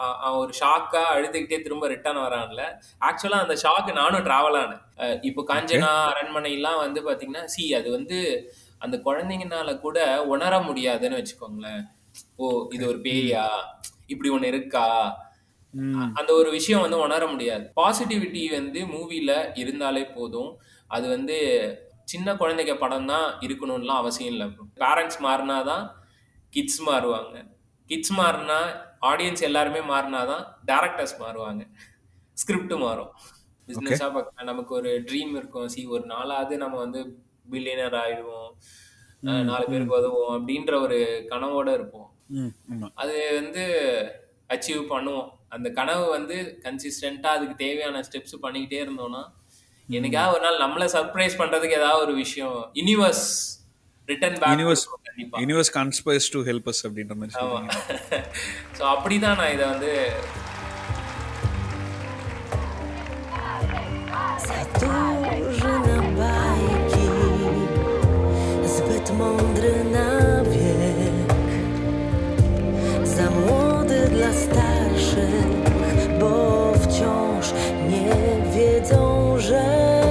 அவன் ஒரு ஷாக்கா அழுதுகிட்டே திரும்ப ரிட்டர்ன் வரான்ல. ஆக்சுவலா அந்த ஷாக்கு நானும் டிராவல் ஆனேன். இப்போ காஞ்சனா அரண்மனை எல்லாம் வந்து பாத்தீங்கன்னா அது வந்து அந்த குழந்தைங்கனால கூட உணர முடியாதுன்னு வச்சுக்கோங்களேன். ஓ இது ஒரு பேயா, இப்படி ஒண்ணு இருக்கா, அந்த ஒரு விஷயம் வந்து உணர முடியாது. பாசிட்டிவிட்டி வந்து மூவில இருந்தாலே போதும். அது வந்து சின்ன குழந்தைங்க படம் தான் இருக்கணும்லாம் அவசியம் இல்லை. பேரண்ட்ஸ் மாறினாதான் கிட்ஸ் மாறுவாங்க. கிட்ஸ் மாறினா ஆடியன்ஸ் எல்லாருமே மாறினாதான் டேரக்டர்ஸ் மாறுவாங்க, ஸ்கிரிப்ட் மாறும். பிசினஸா நமக்கு ஒரு ட்ரீம் இருக்கும். ஒரு நாளாவது நம்ம வந்து பில்லியனர் ஆயிடுவோம், 4 பேருக்கு உதவுவோம் அப்படின்ற ஒரு கனவோட இருப்போம். அது வந்து அச்சீவ் பண்ணுவோம். அந்த கனவு வந்து கன்சிஸ்டன்டா அதுக்கு தேவையான ஸ்டெப்ஸ் பண்ணிக்கிட்டே இருந்தோம்னா, என்னைக்காவது ஒரு நாள் நம்மள சர்ப்ரைஸ் பண்றதுக்கு ஏதாவது ஒரு விஷயம் யூனிவர்ஸ் ரிட்டர்ன் பேக் கொடுக்கும். கண்டிப்பா universe conspires to help us அப்படின்ற மாதிரி சொல்றீங்க. சோ அப்படிதான் நான் இதை வந்து mądry na wiek, za młody dla starszych, bo wciąż nie wiedzą, że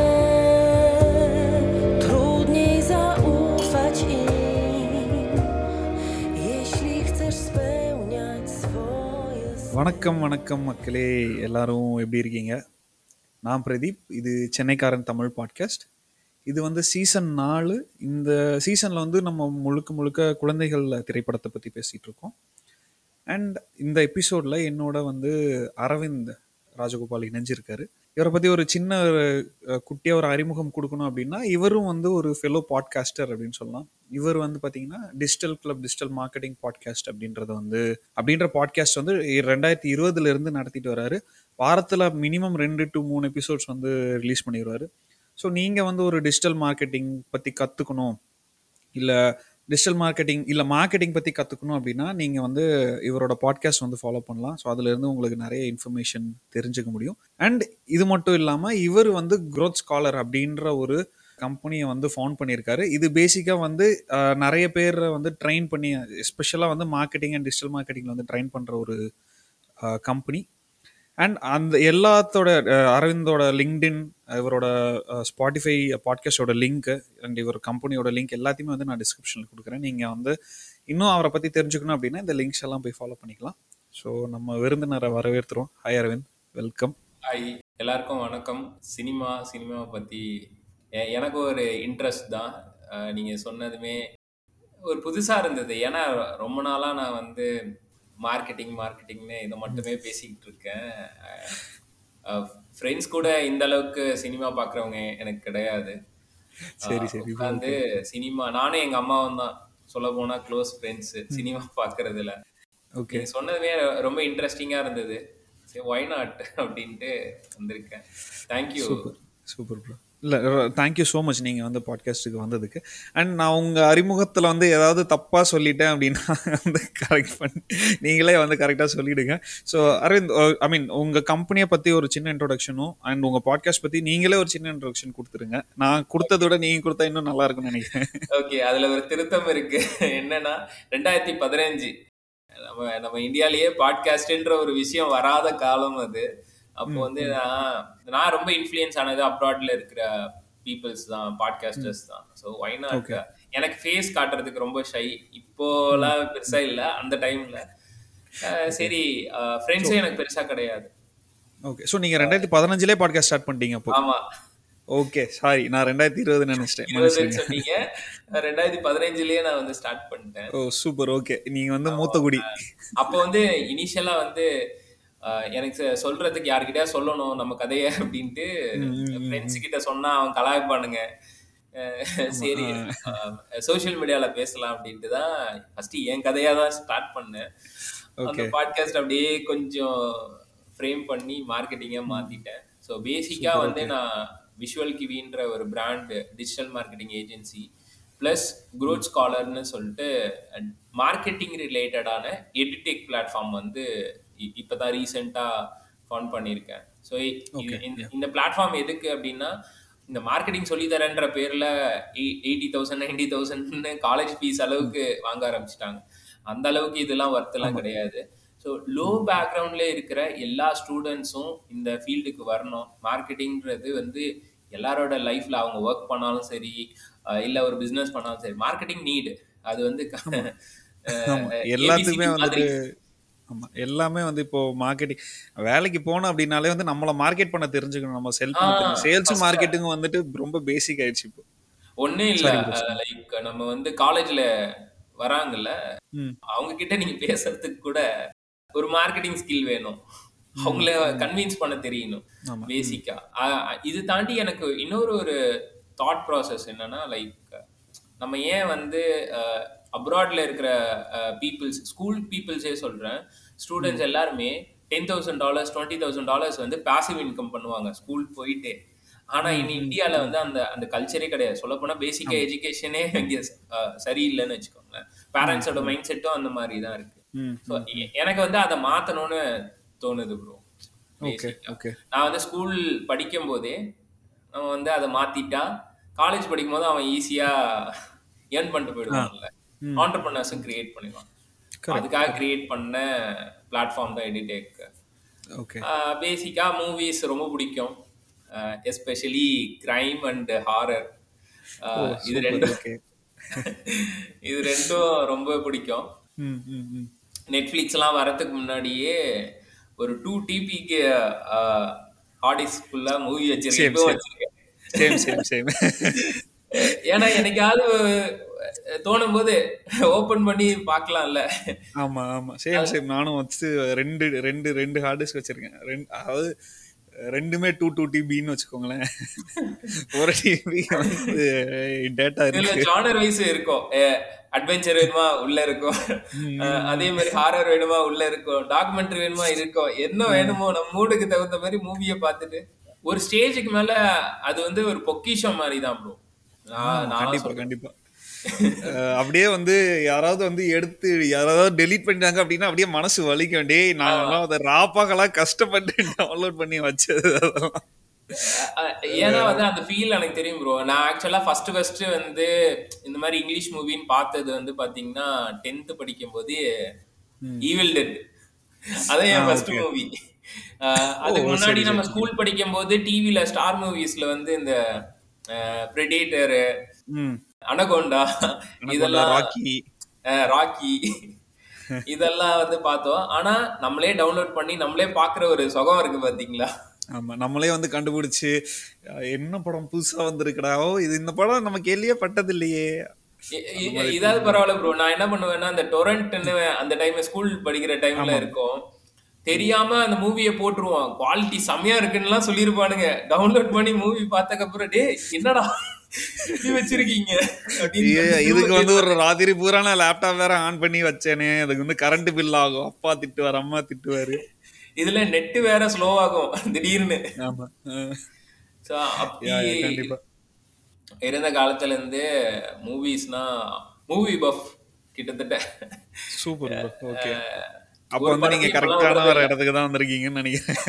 trudniej zaufać im, jeśli chcesz spełniać swoje. வணக்கம் மக்களே, எல்லாரும் எப்படி இருக்கீங்க? நான் பிரதீப், இது சென்னைக்காரன் தமிழ் பாட்காஸ்ட். இது வந்து சீசன் 4. இந்த சீசனில் வந்து நம்ம முழுக்க குழந்தைகள் திரைப்படத்தை பற்றி பேசிகிட்டு இருக்கோம். அண்ட் இந்த எபிசோடில் என்னோட வந்து அரவிந்த் ராஜகோபால் இணைஞ்சிருக்காரு. இவரை பற்றி ஒரு சின்ன குட்டியாக ஒரு அறிமுகம் கொடுக்கணும் அப்படின்னா, இவரும் வந்து ஒரு ஃபெலோ பாட்காஸ்டர் அப்படின்னு சொல்லலாம். இவர் வந்து பார்த்தீங்கன்னா digital club digital marketing podcast அப்படின்ற பாட்காஸ்ட் வந்து 2020 நடத்திட்டு வர்றாரு. வாரத்தில் மினிமம் 2 to 3 எபிசோட்ஸ் வந்து ரிலீஸ் பண்ணிடுவார். ஸோ நீங்கள் வந்து ஒரு டிஜிட்டல் மார்க்கெட்டிங் பற்றி கற்றுக்கணும், இல்லை டிஜிட்டல் மார்க்கெட்டிங் இல்லை மார்க்கெட்டிங் பற்றி கற்றுக்கணும் அப்படின்னா நீங்கள் வந்து இவரோட பாட்காஸ்ட் வந்து ஃபாலோ பண்ணலாம். ஸோ அதுலேருந்து உங்களுக்கு நிறைய இன்ஃபர்மேஷன் தெரிஞ்சுக்க முடியும். அண்ட் இது மட்டும் இல்லாமல் இவர் வந்து க்ரோத் ஸ்காலர் அப்படின்ற ஒரு கம்பெனியை வந்து ஃபவுண்ட் பண்ணியிருக்காரு. இது பேசிக்காக வந்து நிறைய பேரை வந்து ட்ரெயின் பண்ணி, எஸ்பெஷலாக வந்து மார்க்கெட்டிங் அண்ட் டிஜிட்டல் மார்க்கெட்டிங்கில் வந்து ட்ரெயின் பண்ணுற ஒரு கம்பெனி. அண்ட் அந்த எல்லாத்தோட அரவிந்தோட லிங்க்டின், இவரோட ஸ்பாட்டிஃபை பாட்காஸ்டோட லிங்க் அண்ட் இவர் கம்பெனியோட லிங்க் எல்லாத்தையுமே வந்து நான் டிஸ்கிரிப்ஷனில் கொடுக்குறேன். நீங்கள் வந்து இன்னும் அவரை பற்றி தெரிஞ்சுக்கணும் அப்படின்னா இந்த லிங்க்ஸ் எல்லாம் போய் ஃபாலோ பண்ணிக்கலாம். ஸோ நம்ம விருந்தினரை வரவேற்றுறோம். Hi Aravind, welcome. ஹாய், எல்லாருக்கும் வணக்கம். சினிமாவை பற்றி எனக்கு ஒரு இன்ட்ரெஸ்ட் தான். நீங்கள் சொன்னதுமே ஒரு புதுசாக இருந்தது. ஏன்னா ரொம்ப நாளாக நான் வந்து மார்க்கெட்டிங்னு இதை மட்டுமே பேசிக்கிட்டு இருக்கேன். ஃப்ரெண்ட்ஸ் கூட இந்த அளவுக்கு சினிமா பார்க்குறவங்க எனக்கு கிடையாது. உட்காந்து சினிமா, நானும் எங்கள் அம்மாவும் தான் சொல்ல போனால் க்ளோஸ் ஃப்ரெண்ட்ஸ் சினிமா பார்க்கறதுல. ஓகே, சொன்னதுமே ரொம்ப இன்ட்ரெஸ்டிங்காக இருந்தது. சரி, ஒய் நாட் அப்படின்ட்டு வந்திருக்கேன். தேங்க்யூ. Super bro. இல்லை, தேங்க்யூ ஸோ மச் நீங்கள் வந்து பாட்காஸ்ட்டுக்கு வந்ததுக்கு. அண்ட் நான் உங்கள் அறிமுகத்தில் வந்து ஏதாவது தப்பாக சொல்லிட்டேன் அப்படின்னா வந்து கரெக்ட் பண்ணி நீங்களே வந்து கரெக்டாக சொல்லிவிடுங்க. ஸோ அரவிந்த், ஐ மீன் உங்கள் கம்பெனியை பற்றி ஒரு சின்ன இன்ட்ரோடக்ஷனும் அண்ட் உங்கள் பாட்காஸ்ட் பற்றி நீங்களே ஒரு சின்ன இன்ட்ரோடக்ஷன் கொடுத்துருங்க. நான் கொடுத்தத விட நீங்கள் கொடுத்தா இன்னும் நல்லா இருக்கும்னு நினைக்கிறேன். ஓகே, அதில் ஒரு திருத்தம் இருக்குது. என்னன்னா 2015 நம்ம இந்தியாலேயே பாட்காஸ்ட்ன்ற ஒரு விஷயம் வராத காலம் அது. அப்போ வந்து நான் ரொம்ப இன்ஃப்ளூயன்ஸ் ஆனது அப்ராட்ல இருக்கிற பீப்புள்ஸ் தான், பாட்காஸ்டர்ஸ் தான். ஸோ ஒய் நாட், எனக்கு ஃபேஸ் காட்டுறதுக்கு ரொம்ப ஷை. இப்போலாம் பெருசா இல்லை, அந்த டைம்ல சரி ஃப்ரெண்ட்ஸே எனக்கு பெருசா கிடையாது. ஓகே, ஸோ நீங்கள் 2015 பாட்காஸ்ட் ஸ்டார்ட் பண்ணிட்டீங்க அப்போ? ஆமா. ஓகே, சாரி, நான் 2020 நினைச்சிட்டேன். 2015 நான் வந்து ஸ்டார்ட் பண்ணிட்டேன். ஓ சூப்பர். ஓகே, நீங்க வந்து மூத்தகுடி. அப்போ வந்து இனிஷியலா வந்து எனக்கு சொல்றதுக்கு யார்கிட்டயா சொல்லணும் நம்ம கதையை அப்படின்ட்டு ஃப்ரெண்ட்ஸ் கிட்ட சொன்னா அவன் கலாய்ப்பானுங்க. சரி, சோசியல் மீடியால பேசலாம் அப்படின்ட்டு தான் ஃபர்ஸ்ட் என் கதையா தான் ஸ்டார்ட் பண்ணேன். அந்த பாட்காஸ்ட் அப்படியே கொஞ்சம் ஃப்ரேம் பண்ணி மார்க்கெட்டிங்கா மாத்திட்டேன். ஸோ பேசிக்கா வந்து நான் விஷுவல் கிவின்ற ஒரு brand digital marketing agency plus growth ஸ்காலர்னு சொல்லிட்டு மார்க்கெட்டிங் ரிலேட்டடான எடிடெக் பிளாட்ஃபார்ம் வந்து இப்போதான் ரீசெண்டாக ஃபவுண்ட் பண்ணியிருக்கேன். ஸோ இந்த பிளாட்ஃபார்ம் எதுக்கு அப்படின்னா, இந்த மார்க்கெட்டிங் சொல்லித்தரேன்ற பேரில் 80,000 90,000 காலேஜ் ஃபீஸ் அளவுக்கு வாங்க ஆரம்பிச்சிட்டாங்க. அந்த அளவுக்கு இதெல்லாம் ஒர்த்தெல்லாம் கிடையாது. ஸோ லோ பேக்ரவுண்ட்ல இருக்கிற எல்லா ஸ்டூடெண்ட்ஸும் இந்த ஃபீல்டுக்கு வரணும். மார்க்கெட்டிங்கிறது வந்து எல்லாரோட லைஃப்ல அவங்க ஒர்க் பண்ணாலும் சரி, இல்லை ஒரு பிஸ்னஸ் பண்ணாலும் சரி, மார்க்கெட்டிங் நீடு. அது வந்து ஆமா எல்லாத்துக்குமே ஏபிசிடி வந்துட்டு மாதிரி. ஆமா எல்லாமே வந்து இப்போ மார்க்கெட்டிங் வேலைக்கு போனோம் அப்படின்னாலே வந்து நம்மள மார்க்கெட் பண்ண தெரிஞ்சுக்கணும், நம்ம செல் பண்ண தெரியும். சேல்ஸ் ஃபர்ஸ்ட் மார்க்கெட்டிங் வந்துட்டு ரொம்ப பேசிக் ஆயிடுச்சு இப்போ. ஒன்னே இல்ல, சாரி ப்ரோ. லைக் நம்ம வந்து காலேஜ்ல வராங்கல்ல, ம். அவங்க கிட்ட நீங்க பேசுறதுக்கு கூட ஒரு மார்க்கெட்டிங் ஸ்கில் வேணும். ம். அவங்கள ம். கன்வின்ஸ் பண்ண தெரியணும் ஆமா. ம். பேசிக்கா. இது தாண்டி எனக்கு இன்னொரு ஒரு தாட் ப்ராசஸ் என்னன்னா, லைக் நம்ம ஏன் வந்து அப்ராட்ல இருக்கிற பீப்புள்ஸ், ஸ்கூல் பீப்புள்ஸே சொல்றேன், ஸ்டூடெண்ட்ஸ் எல்லாருமே $10,000 $20,000 வந்து பாசிவ் இன்கம் பண்ணுவாங்க ஸ்கூல் போயிட்டே. ஆனா ம். இனி ம். இந்தியால ம். வந்து அந்த அந்த கல்ச்சரே கிடையாது. சொல்ல போனா பேசிக்கா ஆமா. எஜுகேஷனே இங்க சரியில்லைன்னு வச்சுக்கோங்களேன். ம். பேரண்ட்ஸோட ம். மைண்ட் செட்டும் அந்த மாதிரி தான் இருக்கு. ம். ஸோ ம். ம். எனக்கு வந்து அதை மாத்தணும்னு தோணுது ப்ரோ. ஓகே. பேசிக்கா ஓகே. நான் வந்து ஸ்கூல் படிக்கும் போதே நம்ம வந்து அதை மாத்திட்டா, காலேஜ் படிக்கும் போது அவன் ஈஸியா ஏர்ன் பண்ணிட்டு ஆ. போயிடுவான்ல. ம். ஆண்டர்பிரினர்ஸும் கிரியேட் பண்ணிடுவான். கரெக்ட். அதுக்காக கிரியேட் பண்ண பிளாட்ஃபார்ம் தான் எடிடெக். ஓகே. பேசிக்கா மூவிஸ் ரொம்ப பிடிக்கும், எஸ்பெஷலி கிரைம் அண்ட் ஹாரர். ஓ இது சூப்பர். ரெண்டும் ஓகே. இது ரெண்டும் ரொம்ப பிடிக்கும். ம். ம். ம். நெட்ஃப்ளிக்ஸ்லாம் வரதுக்கு முன்னாடியே ஒரு 2 டிபிக்கு ஹார்ட் டிஸ்க்குள்ள மூவி வச்சிருக்கேன். சேம் இப்பவும் சேம் வச்சிருக்கேன். Same same same. ஏன்னா என்னைக்காவது தோணும் போது ஓபன் பண்ணி பார்க்கலாம்ல. ஆமா ஆமா சேம் சேம். நானும் வச்சு ரெண்டு ரெண்டு ரெண்டு ஹார்ட் டிஸ்க் வச்சிருக்கேன். அதாவது ரெண்டுமே 2 டிபின்னு வச்சுக்கோங்களேன். ஒரு டிபி வந்து டேட்டா இதுல இருக்கு. ஜானர் வைஸ் இருக்கும். அட்வென்ச்சர் வேணுமா உள்ள இருக்கும், அதே ம். மாதிரி ஹாரர் வேணுமா உள்ள இருக்கும், டாக்குமெண்ட்ரி வேணுமா இருக்கும், என்ன வேணுமோ நம்ம மூடுக்கு தகுந்த மாதிரி மூவியை பார்த்துட்டு ஒரு ஸ்டேஜுக்கு மேல அது வந்து ஒரு பொக்கிஷம் மாதிரி தான் ப்ரோ. ஆமா நான் கண்டிப்பா சொல்றேன். கண்டிப்பா. அப்படியே வந்து யாராவது வந்து எடுத்து யாராவது டெலீட் பண்ணிட்டாங்க அப்படின்னா அப்படியே மனசு வலிக்கும். டேய் ஆமா. நான் அதை ராப்பாக்கெல்லாம் கஷ்டப்பட்டு டவுன்லோட் பண்ணி வச்சது அதெல்லாம். ஏன்னா வந்து அந்த ஃபீல் எனக்கு தெரியும் ப்ரோ. நான் ஆக்சுவலா ஃபர்ஸ்ட் வந்து இந்த மாதிரி இங்கிலீஷ் மூவின்னு பார்த்தது வந்து பாத்தீங்கன்னா 10th படிக்கும் போது ம். Evil dead. அதான் என் ஃபர்ஸ்ட் ஓகே. மூவி. ஓ அதுக்கு முன்னாடி சரி நம்ம சரி சரி. ஸ்கூல் படிக்கும் போது டிவில ஸ்டார் மூவிஸ்ல வந்து இந்த பிரெடேட்டர், ம். அனகோண்டா, அனகோண்டா, இதெல்லாம், ராக்கி. ராக்கி, இதெல்லாம் வந்து பார்த்தோம். ஆனா நம்மளே டவுன்லோட் பண்ணி நம்மளே பாக்குற ஒரு சுகம் இருக்கு பாத்தீங்களா? ஆமா நம்மளே வந்து கண்டுபிடிச்சு என்ன படம் புதுசா வந்திருக்குடா, ஓ இது இந்த படம் நமக்கு கேள்வியே பட்டது இல்லையே, அந்த மாதிரி இதாவது ஃபீல் வரும். பரவாயில்ல ப்ரோ. நான் என்ன பண்ணுவேன்னா, அந்த டொரண்ட்னு அந்த டைம் ஸ்கூல் படிக்கிற டைம்ல ஆமா. இருக்கும். தெரியாம அந்த மூவியை போட்டுருவான். குவாலிட்டி செம்மையா இருக்குன்னுலாம் சொல்லியிருப்பானுங்க. டவுன்லோட் பண்ணி மூவி பார்த்ததுக்கப்புறம், டே என்னடா இப்படி வச்சிருக்கீங்க அப்படின்னு வந்து திரும்ப இதுக்கு வந்து ஒரு கேட்பாங்க. ராத்திரி பூரா நான் லேப்டாப் வேற ஆன் பண்ணி வச்சேனே, அதுக்கு வந்து கரண்ட் பில் ஆகும், அப்பா திட்டுவாரு அம்மா திட்டுவாரு. இதுல நெட் வேற ஸ்லோ ஆகும் திடீர்னு. ஆமா. ஸோ அப்படி கண்டிப்பா. இருந்த காலத்துல இருந்து மூவிஸ்னா மூவி பஃப் கிட்டத்தட்ட. Super bro. ஓகே. அப்ப ஒரு வந்து நீங்க படத்தையும் இப்பெல்லாம் கரெக்டான விடுறது ஒரு இல்ல. இடத்துக்கு தான் வந்திருக்கீங்கன்னு நினைக்கிறேன்.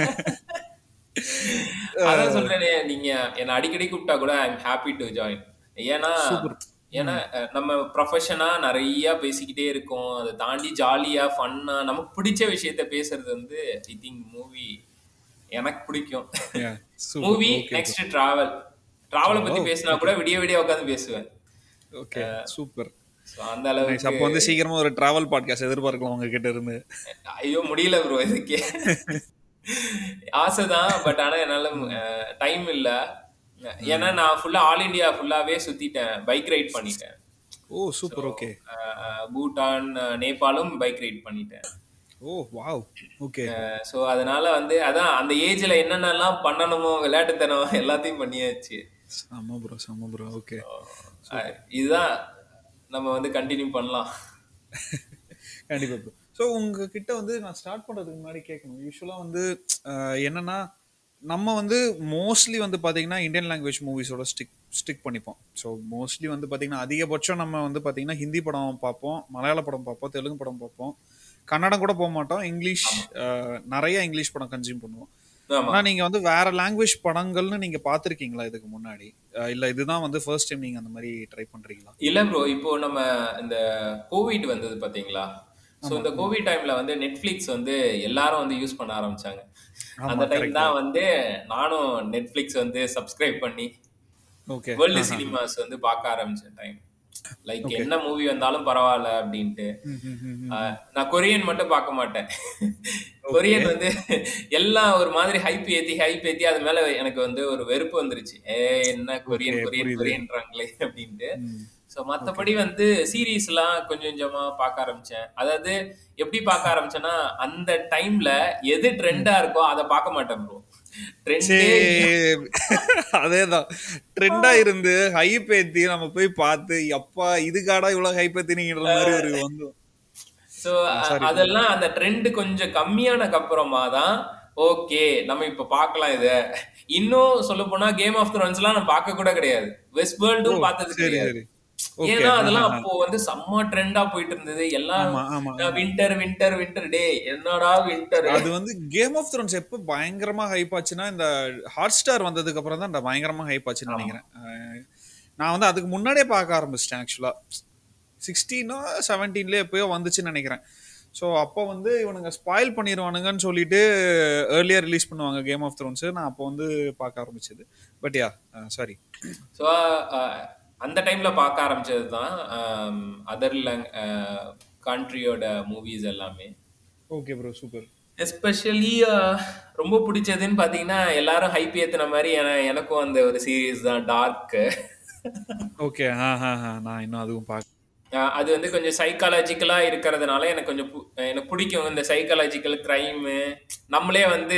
அதான் சொல்றேனே, நீங்க என்ன அடிக்கடி கூப்பிட்டா கூட I am happy to join. ஏன்னா சூப்பர். ஏன்னா நம்ம ப்ரொஃபஷனா நிறைய பேசிக்கிட்டே இருக்கோம். அதை தாண்டி ஜாலியா ஃபன்னா நமக்கு பிடிச்ச விஷயத்த பேசுறது வந்து ஐ திங்க் மூவி எனக்கு பிடிக்கும். Super. Movie okay next travel. டிராவலை பத்தி பேசினா கூட விடிய விடிய உட்காந்து பேசுவேன். Okay super. ஸோ அந்த நைஸ். அளவுக்கு. அப்போ வந்து சீக்கிரமா ஒரு டிராவல் பாட்காஸ்ட் எதிர்பார்க்கலாம் உங்ககிட்ட இருந்து. ஐயோ முடியல ப்ரோ, இதுக்கே ஆசைதான். பட் ஆனா என்னால டைம் இல்ல. ஏன்னா நான் ஃபுல்லா ஆல் இண்டியா ஃபுல்லாவே சுத்திட்டேன், பைக் ரைட் பண்ணிட்டேன். ஓ சூப்பர். ஓகே. பூட்டான், நேபாளும் பைக் ரைட் பண்ணிட்டேன். ஓ வாவ். ஓகே. ஸோ அதனால வந்து அதான் அந்த ஏஜ்ல என்னென்னலாம் பண்ணணுமோ விளையாட்டுத்தனம் எல்லாத்தையும் பண்ணியாச்சு. ஆமா ப்ரோ ஆமா ப்ரோ. ஓகே. இதுதான் நம்ம வந்து கண்டினியூ பண்ணலாம். கண்டிப்பா ப்ரோ. ஸோ உங்ககிட்ட வந்து நான் ஸ்டார்ட் பண்றதுக்கு முன்னாடி கேட்கணும். யூஸ்வலா வந்து என்னன்னா நம்ம வந்து மோஸ்ட்லி வந்து பார்த்தீங்கன்னா இந்தியன் லாங்குவேஜ் மூவிஸோட ஸ்டிக் பண்ணிப்போம். ஸோ மோஸ்ட்லி வந்து பார்த்தீங்கன்னா அதிகபட்சம் நம்ம வந்து பார்த்தீங்கன்னா ஹிந்தி படம் பார்ப்போம், மலையாள படம் பார்ப்போம், தெலுங்கு படம் பார்ப்போம், கன்னடம் கூட போக மாட்டோம், இங்கிலீஷ் நிறைய இங்கிலீஷ் படம் கன்சியூம் பண்ணுவோம். ஆமா. ஆனால் நீங்கள் வந்து வேற லாங்குவேஜ் படங்கள்னு நீங்கள் பார்த்துருக்கீங்களா இதுக்கு முன்னாடி? இல்லை இதுதான் வந்து ஃபர்ஸ்ட் டைம் நீங்கள் அந்த மாதிரி ட்ரை பண்ணுறீங்களா? இல்ல ப்ரோ, இப்போ நம்ம இந்த கோவிட் வந்தது பாத்தீங்களா? ஸோ ஆமா இந்த ஆமா கோவிட் டைம்ல வந்து நெட்ஃப்ளிக்ஸ் வந்து எல்லாரும் வந்து யூஸ் பண்ண ஆரம்பிச்சாங்க. ஆமா அந்த டைம் கரெக்ட். தான் வந்து நானும் நெட்ஃப்ளிக்ஸ் வந்து சப்ஸ்கிரைப் பண்ணி ஓகே. வேர்ல்டு சினிமாஸ் வந்து பார்க்க ஆரம்பிச்ச டைம். Like okay. என்ன மூவி வந்தாலும் பரவாயில்ல அப்படின்ட்டு. நான் கொரியன் மட்டும் பார்க்க மாட்டேன். ஓகே. கொரியன் வந்து எல்லாம் ஒரு மாதிரி ஹைப் ஏத்தி அது மேல எனக்கு வந்து ஒரு வெறுப்பு வந்துருச்சு. என்ன ஓகே. கொரியன் கொரியன் புரியுது. கொரியன்றாங்களே அப்படின்ட்டு. ம். So okay. மத்தபடி வந்து சீரீஸ்லாம் கொஞ்சம் கொஞ்சமா பார்க்க ஆரம்பிச்சேன். அதாவது எப்படி பார்க்க ஆரம்பிச்சேன்னா, அந்த டைம்ல எது ம். ட்ரெண்டா இருக்கோ அத பார்க்க மாட்டேன் ப்ரோ. ட்ரெண்டே இல்ல. சேம். அதேதான். ட்ரெண்டா இருந்து ஹைப் ஏத்தி நம்ம போய் பார்த்து, "அப்பா இதுக்காடா இவ்வளவு ஹைப் ஏத்துனீங்கன்ற" மாரி ஒரு வந்து ஸோ சாரி சொல்லுங்க. அதெல்லாம் அந்த ட்ரெண்ட் கொஞ்சம் கம்மியானக்கு அப்புறமா தான், ஓகே நம்ம இப்ப பார்க்கலாம் இத. இன்னும் சொல்லப்போனா கேம் ஆஃப் த்ரோன்ஸ்லாம் நான் பார்க்க கூட கிடையாது. வெஸ்ட் ஓ! வேர்ல்டும் பார்த்தது சரி, கிடையாது. சரி. ஓகே. ஏன்னா அதெல்லாம் அப்போ வந்து செம்ம ட்ரெண்டா போயிட்டு இருந்தது. எல்லாம் ஆமா, ஆமா, ஆமா. வின்டர் வின்டர் வின்டர் டேய் என்னடா வின்டர். அது வந்து கேம் ஆஃப் த்ரோன்ஸ் எப்ப பயங்கரமா ஹைப் ஆச்சுன்னா, இந்த ஹாட்ஸ்டார் வந்ததுக்கு அப்புறம் தான் பயங்கரமா ஹைப் ஆச்சுன்னு ஆமா. நெனைக்கிறேன். நான் வந்து அதுக்கு முன்னாடியே பார்க்க ஆரம்பிச்சிட்டேன் ஆக்சுவலா. 16ஓ 17லயோ எப்பயோ வந்துச்சுன்னு நெனைக்கிறேன். ஸோ அப்போ வந்து இவனுங்க ஸ்பாயில் பண்ணிருவானுங்கன்னு சொல்லிட்டு ஏர்லியா ரிலீஸ் பண்ணுவாங்க கேம் ஆஃப் த்ரோன்ஸ். நான் அப்போ வந்து பார்க்க ஆரம்பிச்சது. But yeah sorry. ஸோ அந்த டைம்ல பார்க்க ஆரம்பிச்சது தான் அதர் கண்ட்ரியோட மூவிஸ் எல்லாமே. Okay bro super. எஸ்பெஷலி ரொம்ப பிடிச்சதுன்னு பார்த்தீங்கன்னா, எல்லாரும் ஹைப் ஏத்துன மாரி எனக்கும் அந்த ஒரு சீரிஸ் தான் டார்க். ஓகே. நான் இன்னும் அதுவும் பார்க்க. அது வந்து கொஞ்சம் சைக்காலஜிக்கலா இருக்கிறதுனால எனக்கு கொஞ்சம் எனக்கு பிடிக்கும். இந்த சைக்காலஜிக்கல் கிரைமு நம்மளே வந்து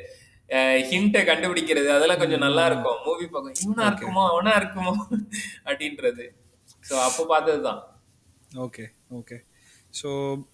ஹிண்ட்டை கண்டுபிடிக்கிறது அதெல்லாம் கொஞ்சம் நல்லா இருக்கும். மூவி பார்க்க இவனா ஓகே. இருக்குமோ அவனா இருக்குமோ அப்படின்றது. ஸோ அப்போ பார்த்தது தான். Okay. Okay. So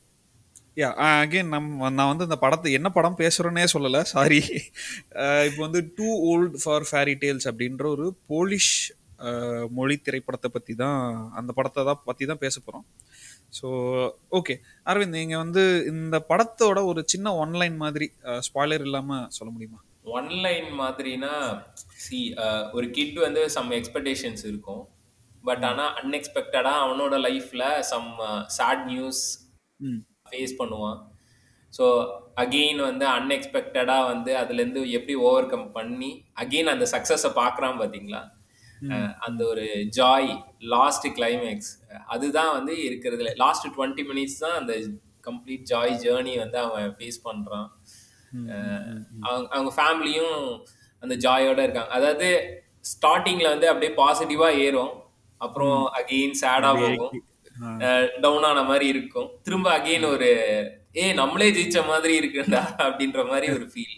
yeah again நான் வந்து இந்த படத்தை என்ன படம் பேசுகிறேன்னே சொல்லலை, சாரி. இப்போ வந்து too old for fairy tales அப்படின்ற ஒரு போலிஷ் மொழி திரைப்படத்தை பற்றி தான், அந்த படத்தை தான் பற்றி தான் பேச போகிறோம். ஸோ ஓகே அரவிந்த், நீங்கள் வந்து இந்த படத்தோட ஒரு சின்ன ஒன்லைன் மாதிரி ஸ்பாய்லர் இல்லாமல் சொல்ல முடியுமா? ஒன்லைன் மாதிரினா சி ஒரு கிட் வந்து சம் எக்ஸ்பெக்டேஷன்ஸ் இருக்கும். பட் ம். ஆனால் அன்எக்ஸ்பெக்டடாக அவனோட லைஃப்பில் சம் சேட் நியூஸ் ம். ஃபேஸ் பண்ணுவான். ஸோ அகெயின் வந்து அன்எக்ஸ்பெக்டடாக வந்து அதுலேருந்து எப்படி ஓவர் கம் பண்ணி அகெயின் அந்த சக்ஸஸை பார்க்குறான் பார்த்தீங்களா. ம். அந்த ஒரு ஜாய் லாஸ்ட் கிளைமேக்ஸ் அதுதான் வந்து இருக்கிறதுல லாஸ்ட் 20 மினிட்ஸ் தான் அந்த கம்ப்ளீட் ஜாய் ஜேர்னி வந்து அவன் ஃபேஸ் பண்ணுறான். ம். அவங்க ஃபேமிலியும் அந்த ஜாயோட இருக்காங்க. அதாவது ஸ்டார்டிங்கில் வந்து அப்படியே பாசிட்டிவாக ஏறும், அப்புறம் ம். அகெயின் சேடாக அப்படியே போகும், ஆ. டவுன் ஆன மாதிரி இருக்கும், திரும்ப அகெயின் ஒரு நம்மளே ஜெயிச்ச மாதிரி இருக்குண்டா அப்படின்ற மாதிரி ஒரு ஃபீல்.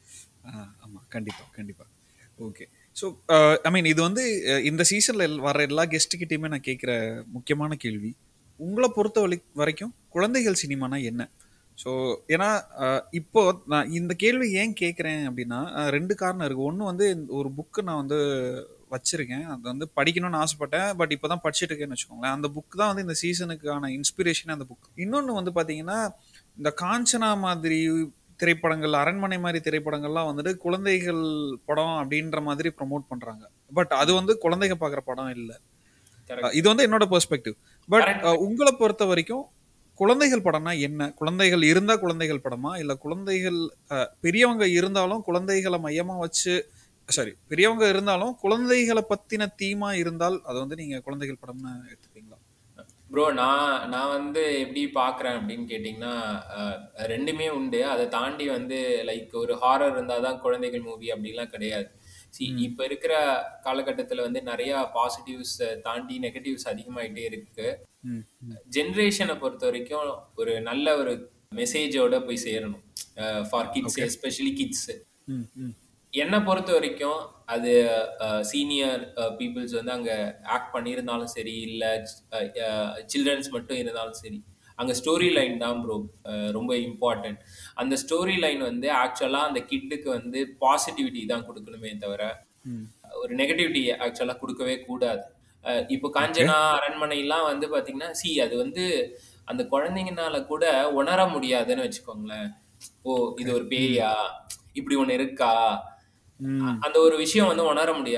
ஆமாம் கண்டிப்பாக கண்டிப்பாக. ஓகே. ஸோ ஐ மீன் இது வந்து இந்த சீசனில் வர எல்லா கெஸ்ட்டுக்கிட்டையுமே நான் கேட்குற முக்கியமான கேள்வி, உங்களை பொறுத்த வரைக்கும் குழந்தைகள் சினிமானா என்ன? ஸோ ஏன்னா இப்போ நான் இந்த கேள்வி ஏன் கேட்குறேன் அப்படின்னா, ரெண்டு காரணம் இருக்குது. ஒன்று வந்து ஒரு புக்கு நான் வந்து வச்சிருக்கேன், அது வந்து படிக்கணும்னு ஆசைப்பட்டேன், பட் இப்போ தான் படிச்சுட்டு இருக்கேன்னு வச்சுக்கோங்களேன். அந்த புக் தான் வந்து இந்த சீசனுக்கான இன்ஸ்பிரேஷன் அந்த புக். இன்னொன்று வந்து பார்த்தீங்கன்னா, இந்த காஞ்சனா மாதிரி திரைப்படங்கள், அரண்மனை மாதிரி திரைப்படங்கள்லாம் வந்துட்டு குழந்தைகள் படம் அப்படின்ற மாதிரி ப்ரமோட் பண்றாங்க. பட் அது வந்து குழந்தைங்க பார்க்குற படம் இல்லை. இது வந்து என்னோட பெர்ஸ்பெக்டிவ். பட் உங்களை பொறுத்த வரைக்கும் குழந்தைகள் படம்னா என்ன? குழந்தைகள் இருந்தா குழந்தைகள் படமா, இல்ல குழந்தைகள் பெரியவங்க இருந்தாலும் குழந்தைகளை மையமா வச்சு, சாரி பெரியவங்க இருந்தாலும் குழந்தைகளை பத்தின தீமா இருந்தால் அது வந்து நீங்க குழந்தைகள் படம்னு எடுத்துப்பீங்களா? ப்ரோ நான் வந்து எப்படி பார்க்குறேன் அப்படின்னு கேட்டிங்கன்னா, ரெண்டுமே உண்டு. அதை தாண்டி வந்து லைக் ஒரு ஹாரர் இருந்தால் தான் குழந்தைகள் மூவி அப்படிலாம் கிடையாது. இப்போ இருக்கிற காலகட்டத்தில் வந்து நிறையா பாசிட்டிவ்ஸ் தாண்டி நெகட்டிவ்ஸ் அதிகமாகிட்டே இருக்கு. ஜென்ரேஷனை பொறுத்த வரைக்கும் ஒரு நல்ல ஒரு மெசேஜோட போய் சேரணும் ஃபார் கிட்ஸ், எஸ்பெஷலி கிட்ஸ். என்னை பொறுத்த வரைக்கும் அது சீனியர் பீப்புள்ஸ் வந்து அங்கே ஆக்ட் பண்ணியிருந்தாலும் சரி, இல்லை சில்ட்ரன்ஸ் மட்டும் இருந்தாலும் சரி, அங்கே ஸ்டோரி லைன் தான் ப்ரோ ரொம்ப இம்பார்ட்டன்ட். அந்த ஸ்டோரி லைன் வந்து ஆக்சுவலாக அந்த கிட்டுக்கு வந்து பாசிட்டிவிட்டி தான் கொடுக்கணுமே தவிர ஒரு நெகட்டிவிட்டி ஆக்சுவலாக கொடுக்கவே கூடாது. இப்போ காஞ்சனா அரண்மனைலாம் வந்து பார்த்தீங்கன்னா அது வந்து அந்த குழந்தைங்கனால கூட உணர முடியாதுன்னு வச்சுக்கோங்களேன். ஓ இது ஒரு பேயா, இப்படி ஒன்று இருக்கா, அந்த ஒரு விஷயம் வந்து உணர முடியாது.